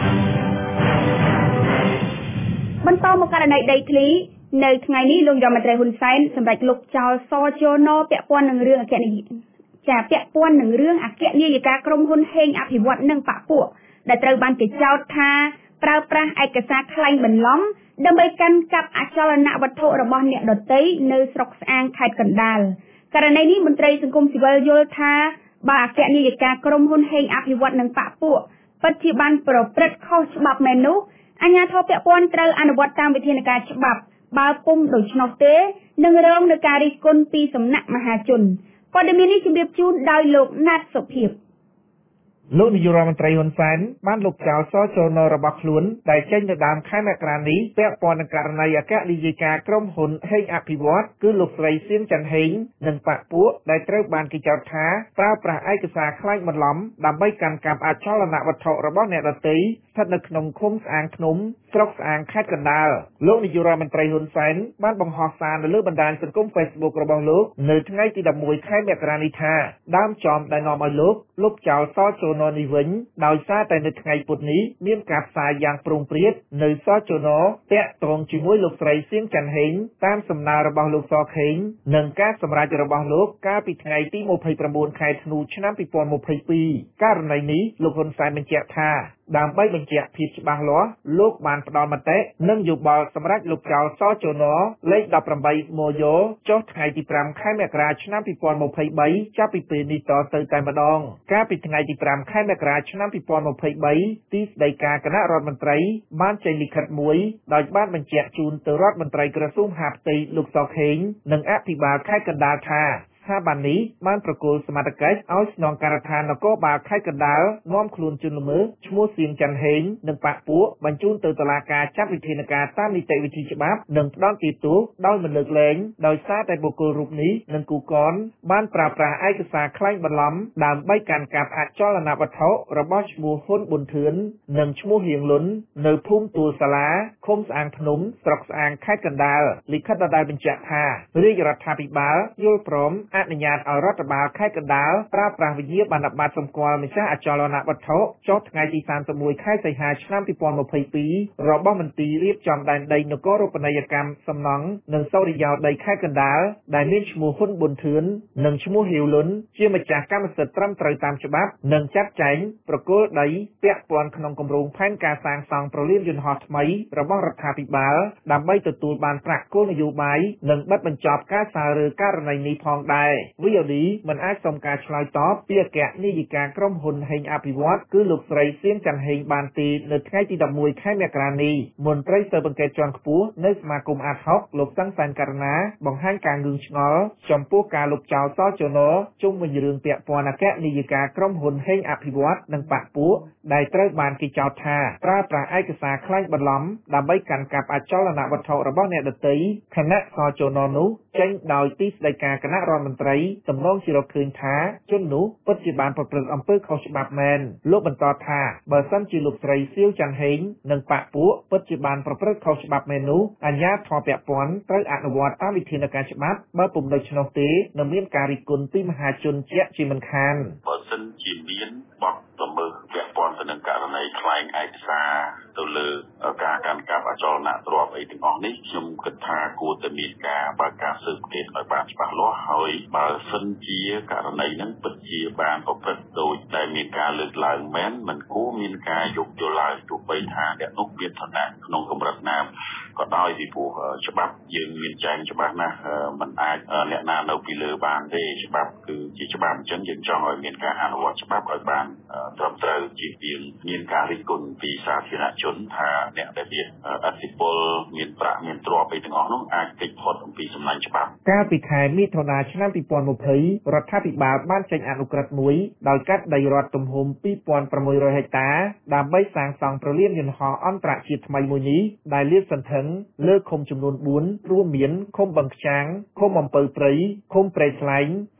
បន្តមកករណីដីធ្លីនៅថ្ងៃនេះលោករដ្ឋមន្ត្រីហ៊ុនសែនសម្រាប់លោកចោលសជនពាក់ព័ន្ធនឹងរឿងអគ្គនាយកចាពាក់ព័ន្ធនឹងរឿងអគ្គនាយិកាក្រុមហ៊ុនហេងអភិវឌ្ឍនិងបពុដែលត្រូវបានគេចោទថាប្រើប្រាស់ឯកសារក្លែងបន្លំដើម្បីកាន់កាប់អចលនវត្ថុរបស់អ្នកដទៃនៅស្រុកស្អាងខេត្តកណ្ដាលករណីនេះមន្ត្រីសង្គមស៊ីវិលយល់ថាបើអគ្គនាយិកាក្រុមហ៊ុនហេងអភិវឌ្ឍនិងបពុពិតជាបានប្រព្រឹត្តខុសច្បាប់មែននោះអាជ្ញាធរពាក់ព័ន្ធត្រូវអនុវត្តតាមវិធានការច្បាប់បើពុំដូច្នោះទេនឹងរងនឹងការរិះគន់ពីសំណាក់មហាជនព័ត៌មាននេះជម្រាបជូនដោយលោកណាត់សុភាពលោកនាយករដ្ឋមន្ត្រីហ៊ុនសែនបានលុបចោលសជនរបស់ខ្លួនដែលចេញនៅដើមខែមករានេះពាក់ព័ន្ធនឹងករណីអគ្គនាយិកាក្រុមហ៊ុនហេងអភិវឌ្ឍគឺលោកស្រីសៀមច័ន្ទហេងនិងបពុដែលត្រូវបានគេចោទថាប្រើប្រាស់ឯកសារក្លែងបន្លំដើម្បីកាន់កាប់អចលនវត្ថុរបស់អ្នកដទៃស្ថិតនៅក្នុងឃុំស្អាងភ្នំស្រុកស្អាងខេត្តកណ្ដាលលោកនាយករដ្ឋមន្ត្រីហ៊ុនសែនបានបង្ហោះសារនៅលើបណ្ដាញសង្គម Facebook របស់លោកនៅថ្ងៃទីដប់មួយខែមករានេះថាដើមចំដែលនាំឲ្យលោកលុបចោលសជននេះវិញដោយសារតែនៅថ្ងៃពុធនេះមានការផ្សាយយ៉ាងព្រោងព្រាតនៅសជនតាក់ទងជាមួយលោកស្រីសៀមច័ន្ទហេងតាមសំណើរបស់លោកសខេងនិងការសម្រេចរបស់លោកកាលពីថ្ងៃទីម្ភៃប្រាំបួនខែធ្នូឆ្នាំពីរពាន់ម្ភៃពីរករណីនេះលោកហ៊ុនសែនបញ្ជាក់ថាដើម្បីបញ្ជាក់ភាពច្បាស់លាស់លោកបានផ្ដល់មតិនិងយោបល់សម្រាប់លោកចោលសជនលេខដប់ប្រាំបីមយោចុះថ្ងៃទីប្រាំខែមករាឆ្នាំពីរពាន់ម្ភៃបីចាប់ពីពេលនេះតទៅតែម្ដងកាលពីថ្ងៃទីប្រាំខែមករាឆ្នាំពីរពាន់ម្ភៃបីទីស្តីការគណៈរដ្ឋមន្ត្រីបានចេញលិខិតមួយដោយបានបញ្ជាក់ជូនទៅរដ្ឋមន្ត្រីក្រសួងមហាផ្ទៃលោកសខេងនិងអភិបាលខេត្តកណ្ដាលថាស្ថាប័ននេះបានប្រគល់សមត្ថកិច្ចឲ្យស្នងការដ្ឋាននគរបាលខេត្តកណ្ដាលនាំខ្លួនជនល្មើសឈ្មោះសៀមច័ន្ទហេងនិងបពុបញ្ជូនទៅតុលាការចាត់វិធានការតាមនីតិវិធីច្បាប់និងផ្ដន្ទាទោសដោយមិនលើកលែងដោយសារតែបុគ្គលរូបនេះនិងគូកនបានប្រើប្រាស់ឯកសារក្លែងបន្លំដើម្បីកាន់កាប់អចលនវត្ថុរបស់ឈ្មោះហ៊ុនប៊ុនធឿននិងឈ្មោះហៀងលុននៅភូមិទួលសាឡាឃុំស្អាងភ្នំស្រុកស្អាងខេត្តកណ្ដាលលិខិតដដែលបញ្ជាក់ថារាជរដ្ឋាភិបាលយល់ព្រមអនុញ្ញាតឲ្យរដ្ឋបាលខេត្តកណ្ដាលប្រើប្រាស់វិញ្ញាបនបត្រសម្គាល់ម្ចាស់អចលនវត្ថុចុះថ្ងៃទីសាមសិបមួយខែសីហាឆ្នាំពីរពាន់ម្ភៃពីររបស់មន្ទីររៀបចំដែនដីនគររូបនីយកម្មសំណង់និងសូរិយោដីខេត្តកណ្ដាលដែលមានឈ្មោះហ៊ុនប៊ុនធឿននិងឈ្មោះហៀវលុនជាម្ចាស់កម្មសិទ្ធិត្រឹមត្រូវតាមច្បាប់និងចាត់ចែងប្រគល់ដីពាក់ព័ន្ធក្នុងគម្រោងផែនការសាងសង់ប្រលានយន្តហោះថ្មីរបស់រដ្ឋាភិបាលដើម្បីទទួលបានប្រាក់គោលនយោបាយនិងបិទបញ្ចប់ការសាររើករណីនេះផងដែរវីអូឌីមិនអាចសុំការឆ្លើយតបពីអគ្គនាយិកាក្រុមហ៊ុនហេងអភិវឌ្ឍគឺលោកស្រីសៀមច័ន្ទហេងបានទេនៅថ្ងៃទីដប់មួយខែមករានេះមន្ត្រីស៊ើបអង្កេតជាន់ខ្ពស់នៅសមាគមអាតហុកលោកសង្សានករណាបង្ហាញការងឿងឆ្ងល់ចំពោះការលុបចោលសជនជុំវិញរឿងពាក់ព័ន្ធអគ្គនាយិកាក្រុមហ៊ុនហេងអភិវឌ្ឍនិងបពុដែលត្រូវបានគេចោទថាប្រើប្រាស់ឯកសារក្លែងបន្លំដើម្បីកាន់កាប់អចលនវត្ថុរបស់អ្នកដទៃខណៈសជននោះចេញដោយទីស្តីការគណៈរដ្ឋមន្ត្រីទំនងជារកឃើញថាជននោះពិតជាបានប្រព្រឹត្តអំពើខុសច្បាប់មែនលោកបន្តថាបើសិនជាលោកស្រីសៀវច័ន្ទហេងនិងបពុពិតជាបានប្រព្រឹត្តខុសច្បាប់មែននោះអាជ្ញាធរពាក់ព័ន្ធត្រូវអនុវត្តតាមវិធានការច្បាប់បើពុំដូច្នោះទេនឹងមានការរិះគន់ពីមហាជនជាក់ជាមិនខានបើសិនជាមានបទល្មើសពាក់ព័ន្ធទៅនឹងករណីក្លែងឯកសារទៅលើការកាន់កាប់អចលនទ្រព្យអីទាំងអស់នេះខ្ញុំគិតថាគួរតែមានការបើកការស៊ើបអង្កេតឲ្យបានច្បាស់លាស់ហើយបើសិនជាករណីហ្នឹងពិតជាបានប្រព្រឹត្តដោយតែមានការលើកឡើងមែនមិនគួរមានការយកយកឡើងទោះបីថាអ្នកនោះមានឋានៈក្នុងកម្រិតណាក៏ដោយពីព្រោះច្បាប់យើងមានចែងច្បាស់ណាស់មិនអាចអ្នកណានៅពីលើបានទេច្បាប់គឺជាច្បាប់អញ្ចឹងយើងចង់ឲ្យមានការអនុវត្តច្បាប់ឲ្យបានត្រឹមត្រូវជាជាងមានការរិះគន់ពីសាធារណជនថាអ្នកដែលមានអធិបុលមានប្រាក់មានទ្រព្យអីទាំងអស់នោះអាចគេចផុតអំពីសំណាញ់ច្បាប់កាលពីខែមិថុនាឆ្នាំពីរពាន់ម្ភៃរដ្ឋាភិបាលបានចេញអនុក្រឹត្យមួយដោយកាត់ដីរដ្ឋទំហំពីរពាន់ប្រាំមួយរយហិកតាដើម្បីសាងសង់ប្រលានយន្តហោះអន្តរជាតិថ្មីមួយនេះដែលលាតសន្ធឹងលើឃុំចំនួនបួនរួមមានឃុំបឹងខ្ចាងឃុំអំពៅព្រៃឃុំព្រែកស្លែង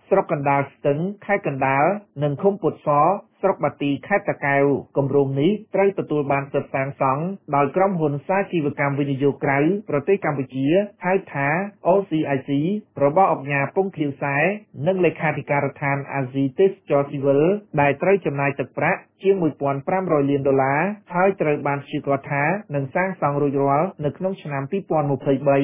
ស្រុកកណ្ដាលស្ទឹងខេត្តកណ្ដាលនិងឃុំពុតសស្រុកបាទីខេត្តតាកែវគម្រោងនេះត្រូវទទួលបានសិទ្ធិសាងសង់ដោយក្រុមហ៊ុនសាជីវកម្មវិនិយោគក្រៅប្រទេសកម្ពុជាហៅថា អូ ស៊ី អាយ ស៊ី របស់អង្គការពងខៀវសែនិងលេខាធិការដ្ឋានអាស៊ីទេសចរស៊ីវិលដែលត្រូវចំណាយទឹកប្រាក់ជាងមួយពាន់ប្រាំរយលានដុល្លារហើយត្រូវបានព្យាករណ៍ថានឹងសាងសង់រួចរាល់នៅក្នុងឆ្នាំពីរពាន់ម្ភៃបី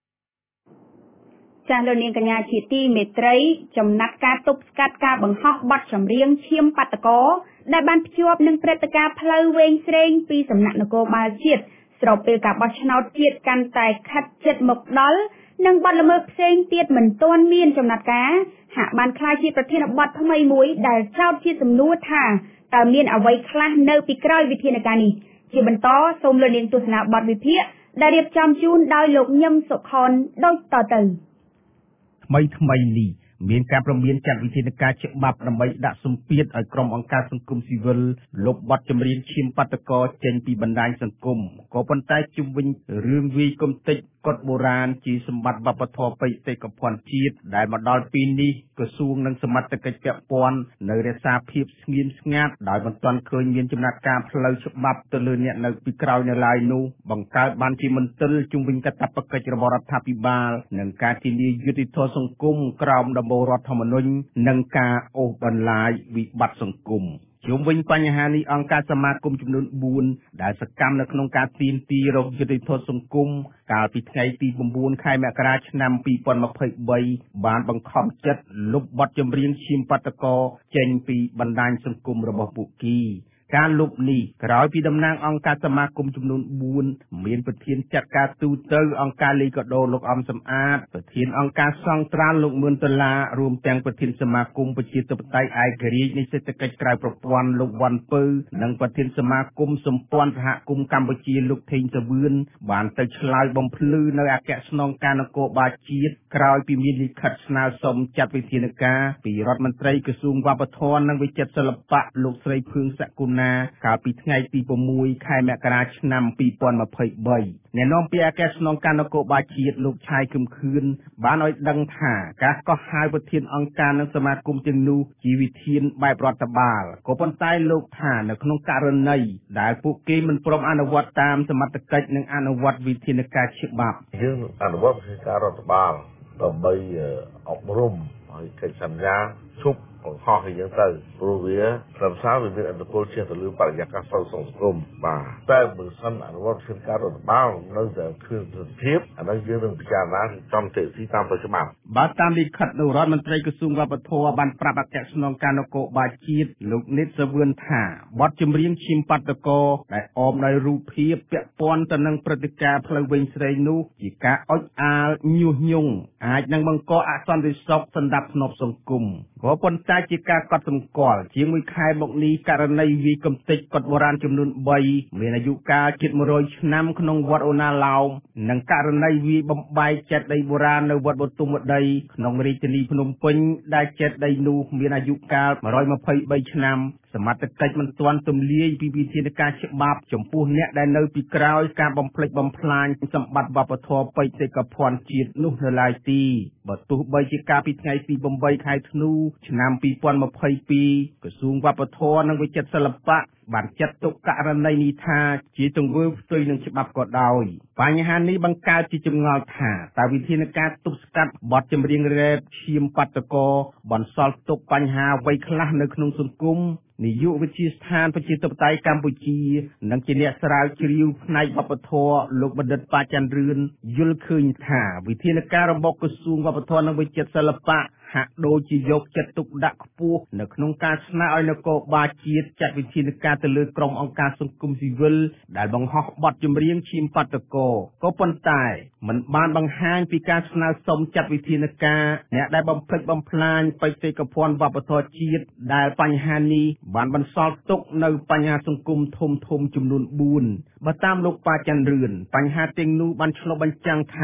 ចាស់លោកនាងកញ្ញាជាទីមេត្រីចំណាត់ការទប់ស្កាត់ការបង្ហោះបទចម្រៀងឈាមបាតកោដែលបានភ្ជាប់នឹងព្រឹត្តិការណ៍ផ្លូវវែងស្រេងពីសំណាក់នគរបាលជាតិស្របពេលការបោះឆ្នោតជាតិកាន់តែខិតជិតមកដល់និងបទល្មើសផ្សេងទៀតមិនទាន់មានចំណាត់ការហាក់បានក្លាយជាប្រធានបទថ្មីមួយដែលចោទជាសំណួរថាតើមានអ្វីខ្លះនៅពីក្រោយវិធានការនេះជាបន្តសូមលោកនាងទស្សនាបទវិភាគដែលរៀបចំជូនដោយលោកញឹមសុខុនដូចតទៅថ្មីថ្មីនេះមានការប្រមានចាត់វិធានការច្បាប់ដើម្បីដាក់សម្ពាធឲ្យក្រុមអង្គការសង្គមស៊ីវិលលុបបទចម្រៀងឈាមបាតកោចេញពីបណ្ដាញសង្គមក៏ប៉ុន្តែជុំវិញរឿងវាយគំតិចកុដិបុរាណជាសម្បត្តិវប្បធម៌បេតិកភណ្ឌជាតិដែលមកដល់ពេលនេះក្រសួងនិងសមត្ថកិច្ចពាក់ព័ន្ធនៅរក្សាភាពស្ងៀមស្ងាត់ដោយមិនទាន់ឃើញមានចំណាត់ការផ្លូវច្បាប់ទៅលើអ្នកនៅពីក្រោយនៅឡើយនោះបង្កើតបានជាមន្ទិលជុំវិញកាតព្វកិច្ចរបស់រដ្ឋាភិបាលនិងការធានាយុត្តិធម៌សង្គមក្រោមដំបូលរដ្ឋធម្មនុញ្ញនិងការអូសបន្លាយវិបត្តិសង្គមជុំវិញបញ្ហានេះអង្គការសមាគមចំនួនបួនដែលសកម្មនៅក្នុងការទាមទាររកយុត្តិធម៌សង្គមកាលពីថ្ងៃទី៩ខែមករាឆ្នាំពីរពាន់ម្ភៃបីបានបង្ខំចិត្តលុបបទចម្រៀងឈាមបាតកោចេញពីបណ្ដាញសង្គមរបស់ពួកគេការលុបនេះក្រោយពីតំណាងអង្គការសមាគមចំនួនបួនមានប្រធានចាត់ការទូទៅអង្គការលីកាដូលោកអំសំអាតប្រធានអង្គការសង្ត្រាល់លោកមឿនដុល្លាររួមទាំងប្រធានសមាគមប្រជាធិបតេយ្យឯករាជ្យនៃសេដ្ឋកិច្ចក្រៅប្រព័ន្ធលោកវ៉ាន់ពៅនិងប្រធានសមាគមសម្ព័ន្ធសហគមន៍កម្ពុជាលោកថេងសាវឿនបានទៅឆ្លើយបំភ្លឺនៅអគ្គស្នងការនគរបាលជាតិក្រោយពីមានលិខិតស្នើសុំចាត់វិធានការពីរដ្ឋមន្ត្រីក្រសួងវប្បធម៌និងវិចិត្រសិល្បៈលោកស្រីភឿងសកុណាកាលពីថ្ងៃទី៦ខែមករាឆ្នាំពីរពាន់ម្ភៃបីអ្នកនាំពាក្យអគ្គស្នងការនគរបាលជាតិលោកឆាយគឹមខឿនបានឲ្យដឹងថាការកោះហៅប្រធានអង្គការនិងសមាគមទាំងនោះជាវិធានបែបរដ្ឋបាលក៏ប៉ុន្តែលោកថានៅក្នុងករណីដែលពួកគេមិនព្រមអនុវត្តតាមសមត្ថកិច្ចនិងអនុវត្តវិធានការច្បាប់យើងអនុវត្តវិធានការរដ្ឋបាលដើម្បីអប់រំឲ្យកិច្ចសន្យាឈប់បង្ហោះអីចឹងទៅព្រោះវាប្រំសាវាមានអនុពលជាទៅលើបរិយាកាសសង្គមបាទតែបើសិនអនុវត្តវិធានការរដ្ឋបាលនៅតែឃើញទស្សនភាពអានោះយើងនឹងពិចារណាចំទេទីតាមច្បាប់បាទតាមលិខិតនៅរដ្ឋមន្ត្រីក្រសួងវប្បធម៌បានប្រាប់អគ្គស្នងការនគរបាលជាតិលោកនិតសាវឿនថាបទចម្រៀងឈាមបាតកោដែលអមដោយរូបភាពពាក់ព័ន្ធទៅនឹងព្រឹត្តិការណ៍ផ្លូវវែងស្រេងនោះជាការអុចអាលញុះញង់អាចនឹងបង្កអសន្តិសុខសម្រាប់ធ្នាប់សង្គមក៏ប៉ុន្តែជាការកត់សម្គាល់ជាងមួយខែមកនេះករណីវាយកំទេចកុដិបុរាណចំនួនបីមានអាយុកាលជិតមួយរយឆ្នាំក្នុងវត្តអូណាឡោមនិងករណីវាយបំបែកចេតិយបុរាណនៅវត្តបទុមវតីក្នុងរាជធានីភ្នំពេញដែលចេតិយនោះមានអាយុកាលមួយរយម្ភៃបីឆ្នាំសមត្ថកិច្ចមិនទាន់ទម្លាយពីវិធានការច្បាប់ចំពោះអ្នកដែលនៅពីក្រោយការបំផ្លិចបំផ្លាញសម្បត្តិវប្បធម៌បេតិកភណ្ឌជាតិនោះនៅឡើយទេបើទោះបីជាកាលពីថ្ងៃទី៨ខែធ្នូឆ្នាំពីរពាន់ម្ភៃពីរក្រសួងវប្បធម៌និងវិចិត្រសិល្បៈបានចាត់ទុកករណីនេះថាជាទង្វើផ្ទុយនឹងច្បាប់ក៏ដោយបញ្ហានេះបង្កើតជាចម្ងល់ថាតើវិធានការទប់ស្កាត់បទចម្រៀងរ៉េបឈាមបាតកោបន្សល់ទុកបញ្ហាអ្វីខ្លះនៅក្នុងសង្គមនាយកវិទ្យាស្ថានប្រជាធិបតេយ្យកម្ពុជានិងជាអ្នកស្រាវជ្រាវផ្នែកវប្បធម៌លោកបណ្ឌិតប៉ាច័ន្ទរឿនយល់ឃើញថាវិធានការរបស់ក្រសួងវប្បធម៌និងវិចិត្រសិល្បៈហាក់ដូចជាយកចិត្តទុកដាក់ខ្ពស់នៅក្នុងការស្នើឲ្យនគរបាលជាតិចាត់វិធានការទៅលើក្រុមអង្គការសង្គមស៊ីវិលដែលបង្ហោះបទចម្រៀងឈាមបាតកោក៏ប៉ុន្តែមិនបានបង្ហាញពីការស្នើសុំចាត់វិធានការអ្នកដែលបំផ្លិចបំផ្លាញបេតិកភណ្ឌវប្បធម៌ជាតិដែលបញ្ហានេះបានបន្សល់ទុកនៅបញ្ហាសង្គមធំធំចំនួនបួនបើតាមលោកប៉ាច័ន្ទរឿនបញ្ហាទាំងនោះបានឆ្លុះបញ្ចាំងថា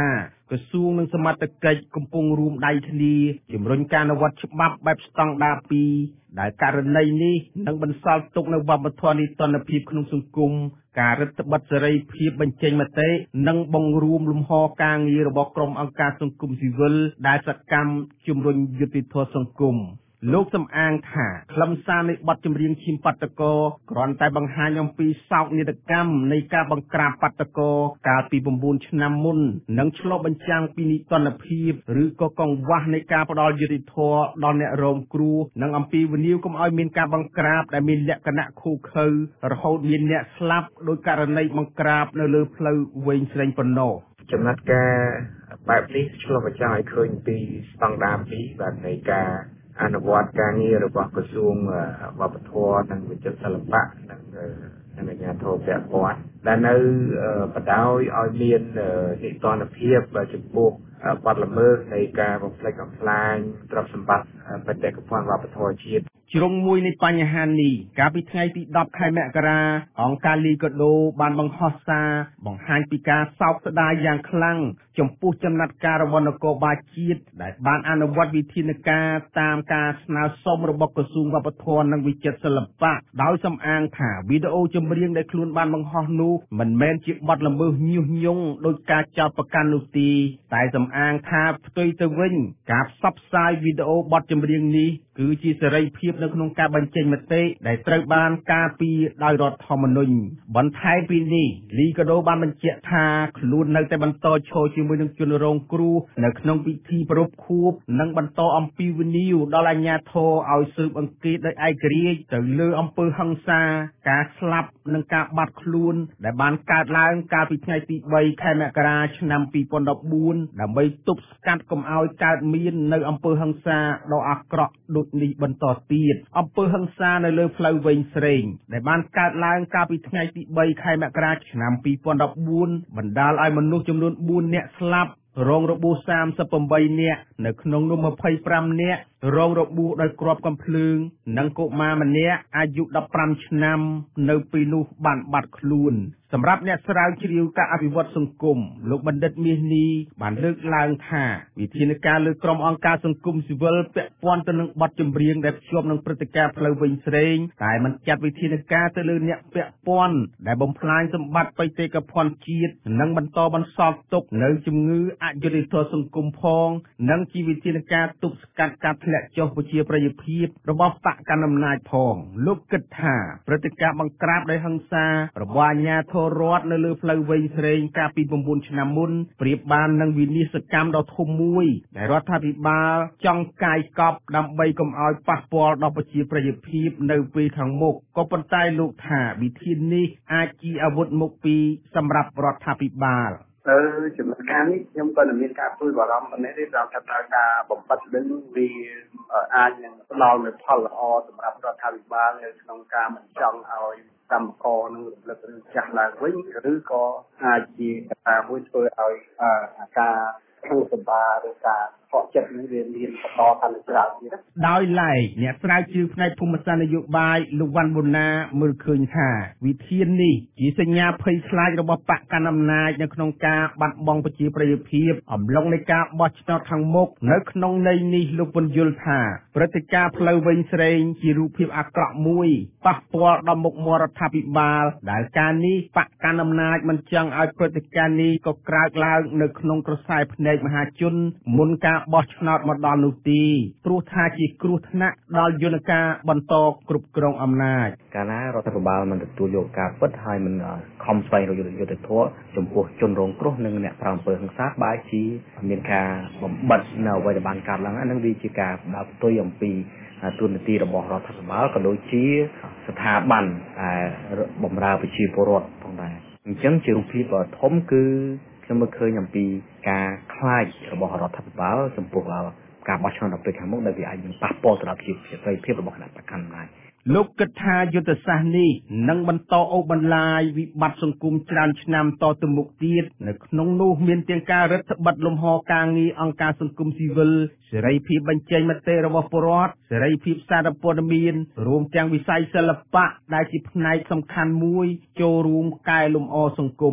ក្រសួងនិងសមត្ថកិច្ចកំពុងរួមដៃគ្នាជំរុញការអនុវត្តច្បាប់បែបស្តង់ដារពីរដែលករណីនេះនឹងបន្សល់ទុកនូវវប្បធម៌នីតិរដ្ឋភាពក្នុងសង្គមការរដ្ឋបတ်សេរីភាពបញ្ចេញមតិនិងបង្រួមលំហការងាររបស់ក្រុមអង្គការសង្គមស៊ីវិលដែលសកម្មជំរុញយុត្តិធម៌សង្គមលោកសំអាងថាខ្លឹមសារនៃបទចម្រៀងឈាមបាតកោគ្រាន់តែបង្ហាញអំពីសោកនាដកម្មនៃការបង្ក្រាបបាតកោកាលពី៩ឆ្នាំមុននិងឆ្លុះបញ្ចាំងពីនីតិរដ្ឋភាពឬក៏កង្វះនៃការផ្ដល់យុត្តិធម៌ដល់អ្នករងគ្រោះនិងអំពីវិនិយោគកុំឲ្យមានការបង្ក្រាបដែលមានលក្ខណៈឃោឃៅរហូតមានអ្នកស្លាប់ដោយករណីបង្ក្រាបនៅលើផ្លូវវែងស្រេងប៉ុណ្ណោះចំណាត់ការបែបនេះឆ្លុះបញ្ចាំងឲ្យឃើញពីស្តង់ដារពីរបាទនៃការអនុវត្តការងាររបស់ក្រសួងវប្បធម៌និងវិចិត្រសិល្បៈនិងនិងអាជ្ញាធរពាក់ព័ន្ធដែលនៅបដោយឲ្យមាននីតិរដ្ឋភាពចំពោះបទល្មើសនៃការបំផ្លិចបំផ្លាញទ្រព្យសម្បត្តិបេតិកភណ្ឌវប្បធម៌ជាតិជ្រុងមួយនៃបញ្ហានេះកាលពីថ្ងៃទីដប់ខែមករាអង្គការលីកាដូបានបង្ហោះសារបង្ហាញពីការសោកស្ដាយយ៉ាងខ្លាំងចំពោះចំណាត់ការរបស់នគរបាលជាតិដែលបានអនុវត្តវិធានការតាមការស្នើសុំរបស់ក្រសួងវប្បធម៌និងវិចិត្រសិល្បៈដោយសំអាងថាវីដេអូចម្រៀងដែលខ្លួនបានបង្ហោះនោះមិនមែនជាបទល្មើសញុះញង់ដោយការចោទប្រកាន់នោះទេតែសំអាងថាផ្ទុយទៅវិញការផ្សព្វផ្សាយវីដេអូបទចម្រៀងនេះគឺជាសេរីភាពនៅក្នុងការបញ្ចេញមតិដែលត្រូវបានការពារដោយរដ្ឋធម្មនុញ្ញបន្ថែមពីនេះលីកាដូបានបញ្ជាក់ថាខ្លួននៅតែបន្តឈរជាមួយនឹងជនរងគ្រោះនៅក្នុងពិធីប្រារព្ធខួបនិងបន្តអំពាវនាវដល់អាជ្ញាធរឲ្យស៊ើបអង្កេតដោយឯករាជ្យទៅលើអំពើហិង្សាការស្លាប់និងការបាត់ខ្លួនដែលបានកើតឡើងកាលពីថ្ងៃទីបីខែមករាឆ្នាំពីរពាន់ដប់បួនដើម្បីទប់ស្កាត់កុំឲ្យកើតមាននៅអំពើហិង្សាដ៏អាក្រក់ដូចនេះបន្តទៀតអំពើហិង្សានៅលើផ្លូវវែងស្រេងដែលបានកើតឡើងកាលពីថ្ងៃទីបីខែមករាឆ្នាំពីរពាន់ដប់បួនបណ្ដាលឲ្យមនុស្សចំនួនបួននាក់ស្លាប់រងរបួសសាមសិបប្រាំនាក់នៅក្នុងនោះម្ភៃប្រាំនាក់រងរបួសដោយគ្រាប់កាំភ្លើងនិងកុមារម្នាក់អាយុដប់ប្រាំឆ្នាំនៅពេលនោះបានបាត់ខ្លួនសម្រាប់អ្នកស្រាវជ្រាវការអភិវឌ្ឍសង្គមលោកបណ្ឌិតមាសនីបានលើកឡើងថាវិធានការលើក្រុមអង្គការសង្គមស៊ីវិលពាក់ព័ន្ធទៅនឹងបទចម្រៀងដែលភ្ជាប់នឹងព្រឹត្តិការណ៍ផ្លូវវែងស្រេងតែមិនចាត់វិធានការទៅលើអ្នកពាក់ព័ន្ធដែលបំផ្លាញសម្បត្តិបេតិកភណ្ឌជាតិនិងបន្តបន្សល់ទុកនៅជំងឺអយុត្តិធម៌សង្គមផងនិងជាវិធានការទប់ស្កាត់ការធ្លាក់ចុះប្រជាប្រិយភាពរបស់បកកណ្ដាលអំណាចផងលោកគិតថាព្រឹត្តិការណ៍បង្ក្រាបដោយហិង្សារបស់អាជ្ញាធររដ្ឋនៅលើផ្លូវវែងស្រេងកាលពី៩ឆ្នាំមុនប្រៀបបាននឹងវិនាសកម្មដ៏ធំមួយដែលរដ្ឋាភិបាលចង់កាយកប់ដើម្បីកុំឲ្យប៉ះពាល់ដល់ប្រជាប្រិយភាពនៅពេលខាងមុខក៏ប៉ុន្តែលោកថាវិធាននេះអាចជាអាវុធមុខពីរសម្រាប់រដ្ឋាភិបាលទៅចំណុចការនេះខ្ញុំក៏មានការព្រួយបារម្ភនេះទេដល់ថាការបំបត្តិដឹងវាអាចនឹងផ្ដល់នូវផលល្អសម្រាប់រដ្ឋាភិបាលនៅក្នុងការបញ្ចង់ឲ្យកម្មករនឹងរំលឹករឿងចាស់ឡើងវិញឬក៏អាចជាកត្តាមួយធ្វើឲ្យការធ្វើសម្បាឬការខកចិត្តនេះវាមានបន្តកាន់តែច្រើនទៀតដោយឡែកអ្នកស្រាវជ្រាវផ្នែកភូមិសាស្ត្រនយោបាយលោកវ៉ាន់ប៊ូណាមើលឃើញថាវិធាននេះជាសញ្ញាភ័យខ្លាចរបស់បកកណ្ដាលអំណាចនៅក្នុងការបាត់បង់ប្រជាប្រិយភាពអំឡុងនៃការបោះឆ្នោតខាងមុខនៅក្នុងន័យនេះលោកពន្យល់ថាព្រឹត្តិការណ៍ផ្លូវវែងស្រេងជារូបភាពអាក្រក់មួយប៉ះពាល់ដល់មុខមាត់រដ្ឋាភិបាលដែលការនេះបកកណ្ដាលអំណាចមិនចង់ឲ្យព្រឹត្តិការណ៍នេះក៏ក្រើកឡើងនៅក្នុងក្រសែភ្នែកមហាជនមុនការបោះឆ្នោតមកដល់នោះទេព្រោះថាជាគ្រោះថ្នាក់ដល់យន្តការបន្តគ្រប់គ្រងអំណាចកាលណារដ្ឋាភិបាលមិនទទួលយកការពិតហើយមិនខំស្វែងរកយុត្តិធម៌ចំពោះជនរងគ្រោះនិងអ្នកប្រព្រឹត្តហិង្សាបែរជាមានការបំបិទនៅអ្វីដែលបានកើតឡើងហ្នឹងវាជាការដើរផ្ទុយអំពីទូនាទីរបស់រដ្ឋាភិបាលក៏ដូចជាស្ថាប័នដែលបម្រើប្រជាពលរដ្ឋផងដែរអញ្ចឹងជារូបភាពធំគឺខ្ញុំមើលឃើញអំពីការខ្លាចរបស់រដ្ឋាភិបាលចំពោះការបោះឆ្នោតដល់ពេលខាងមុខដែលវាអាចនឹងប៉ះពាល់ទៅដល់ភាពសេរីភាពរបស់គណៈបកកណ្ដាលអំណាចលោកគិតថាយុទ្ធសាស្ត្រនេះនឹងបន្តអូសបន្លាយវិបត្តិសង្គមច្រើនឆ្នាំតទៅមុខទៀតនៅក្នុងនោះមានទាំងការរឹតបន្តឹងលំហការងារអង្គការសង្គមស៊ីវិលសេរីភាពបញ្ចេញមតិរបស់ពលរដ្ឋសេរីភាពសារព័ត៌មានរួមទាំងវិស័យសិល្បៈដែលជាផ្នែកសំខាន់មួយចូលរួមកែលម្អសង្គម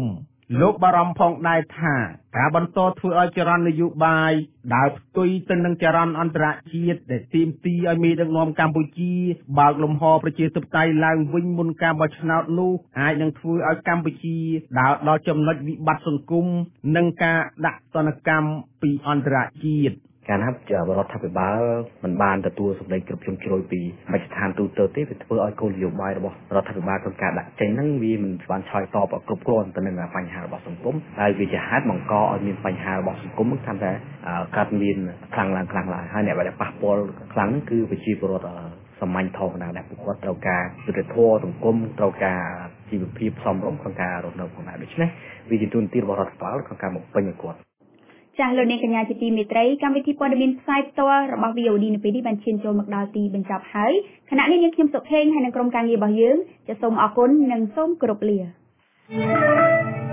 លោកបារម្ភផងដែរថាការបន្តធ្វើឲ្យចរន្តនយោបាយដើរផ្ទុយទៅនឹងចរន្តអន្តរជាតិដែលទាមទារឲ្យមេដឹកនាំកម្ពុជាបើកលំហប្រជាធិបតេយ្យឡើងវិញមុនការបោះឆ្នោតនោះអាចនឹងធ្វើឲ្យកម្ពុជាដើរដល់ចំណុចវិបត្តិសង្គមនិងការដាក់ទណ្ឌកម្មពីអន្តរជាតិការណាប់រដ្ឋាភិបាលមិនបានទទួលសម្លេងគ្រប់ជ្រុងជ្រោយពីមជ្ឈដ្ឋានទូទៅទេវាធ្វើឲ្យគោលនយោបាយរបស់រដ្ឋាភិបាលក្នុងការដាក់ចេញហ្នឹងវាមិនបានឆ្លើយតបគ្រប់គ្រាន់ទៅនឹងបញ្ហារបស់សង្គមហើយវាជាហេតុបង្កឲ្យមានបញ្ហារបស់សង្គមហ្នឹងកាន់តែកើតមានខ្លាំងឡើងខ្លាំងឡើងហើយអ្នកដែលប៉ះពាល់ខ្លាំងហ្នឹងគឺប្រជាពលរដ្ឋសាមញ្ញធម្មតាដែលពួកគាត់ត្រូវការយុត្តិធម៌សង្គមត្រូវការជីវភាពសមរម្យក្នុងការរស់នៅផងដែរដូច្នេះវាជាទូនទីរបស់រដ្ឋាភិបាលក្នុងការបំពេញឲ្យគាត់ចាស់លោកនាងកញ្ញាជាទីមេត្រីកម្មវិធីព័ត៌មានផ្សាយផ្ទាល់របស់ វី អូ ឌី នៅពេលនេះបានឈានចូលមកដល់ទីបញ្ចប់ហើយខណៈនេះនាងខ្ញុំសុខេងហើយនឹងក្រុមការងាររបស់យើងចាសសូមអរគុណនិងសូមគោរពលា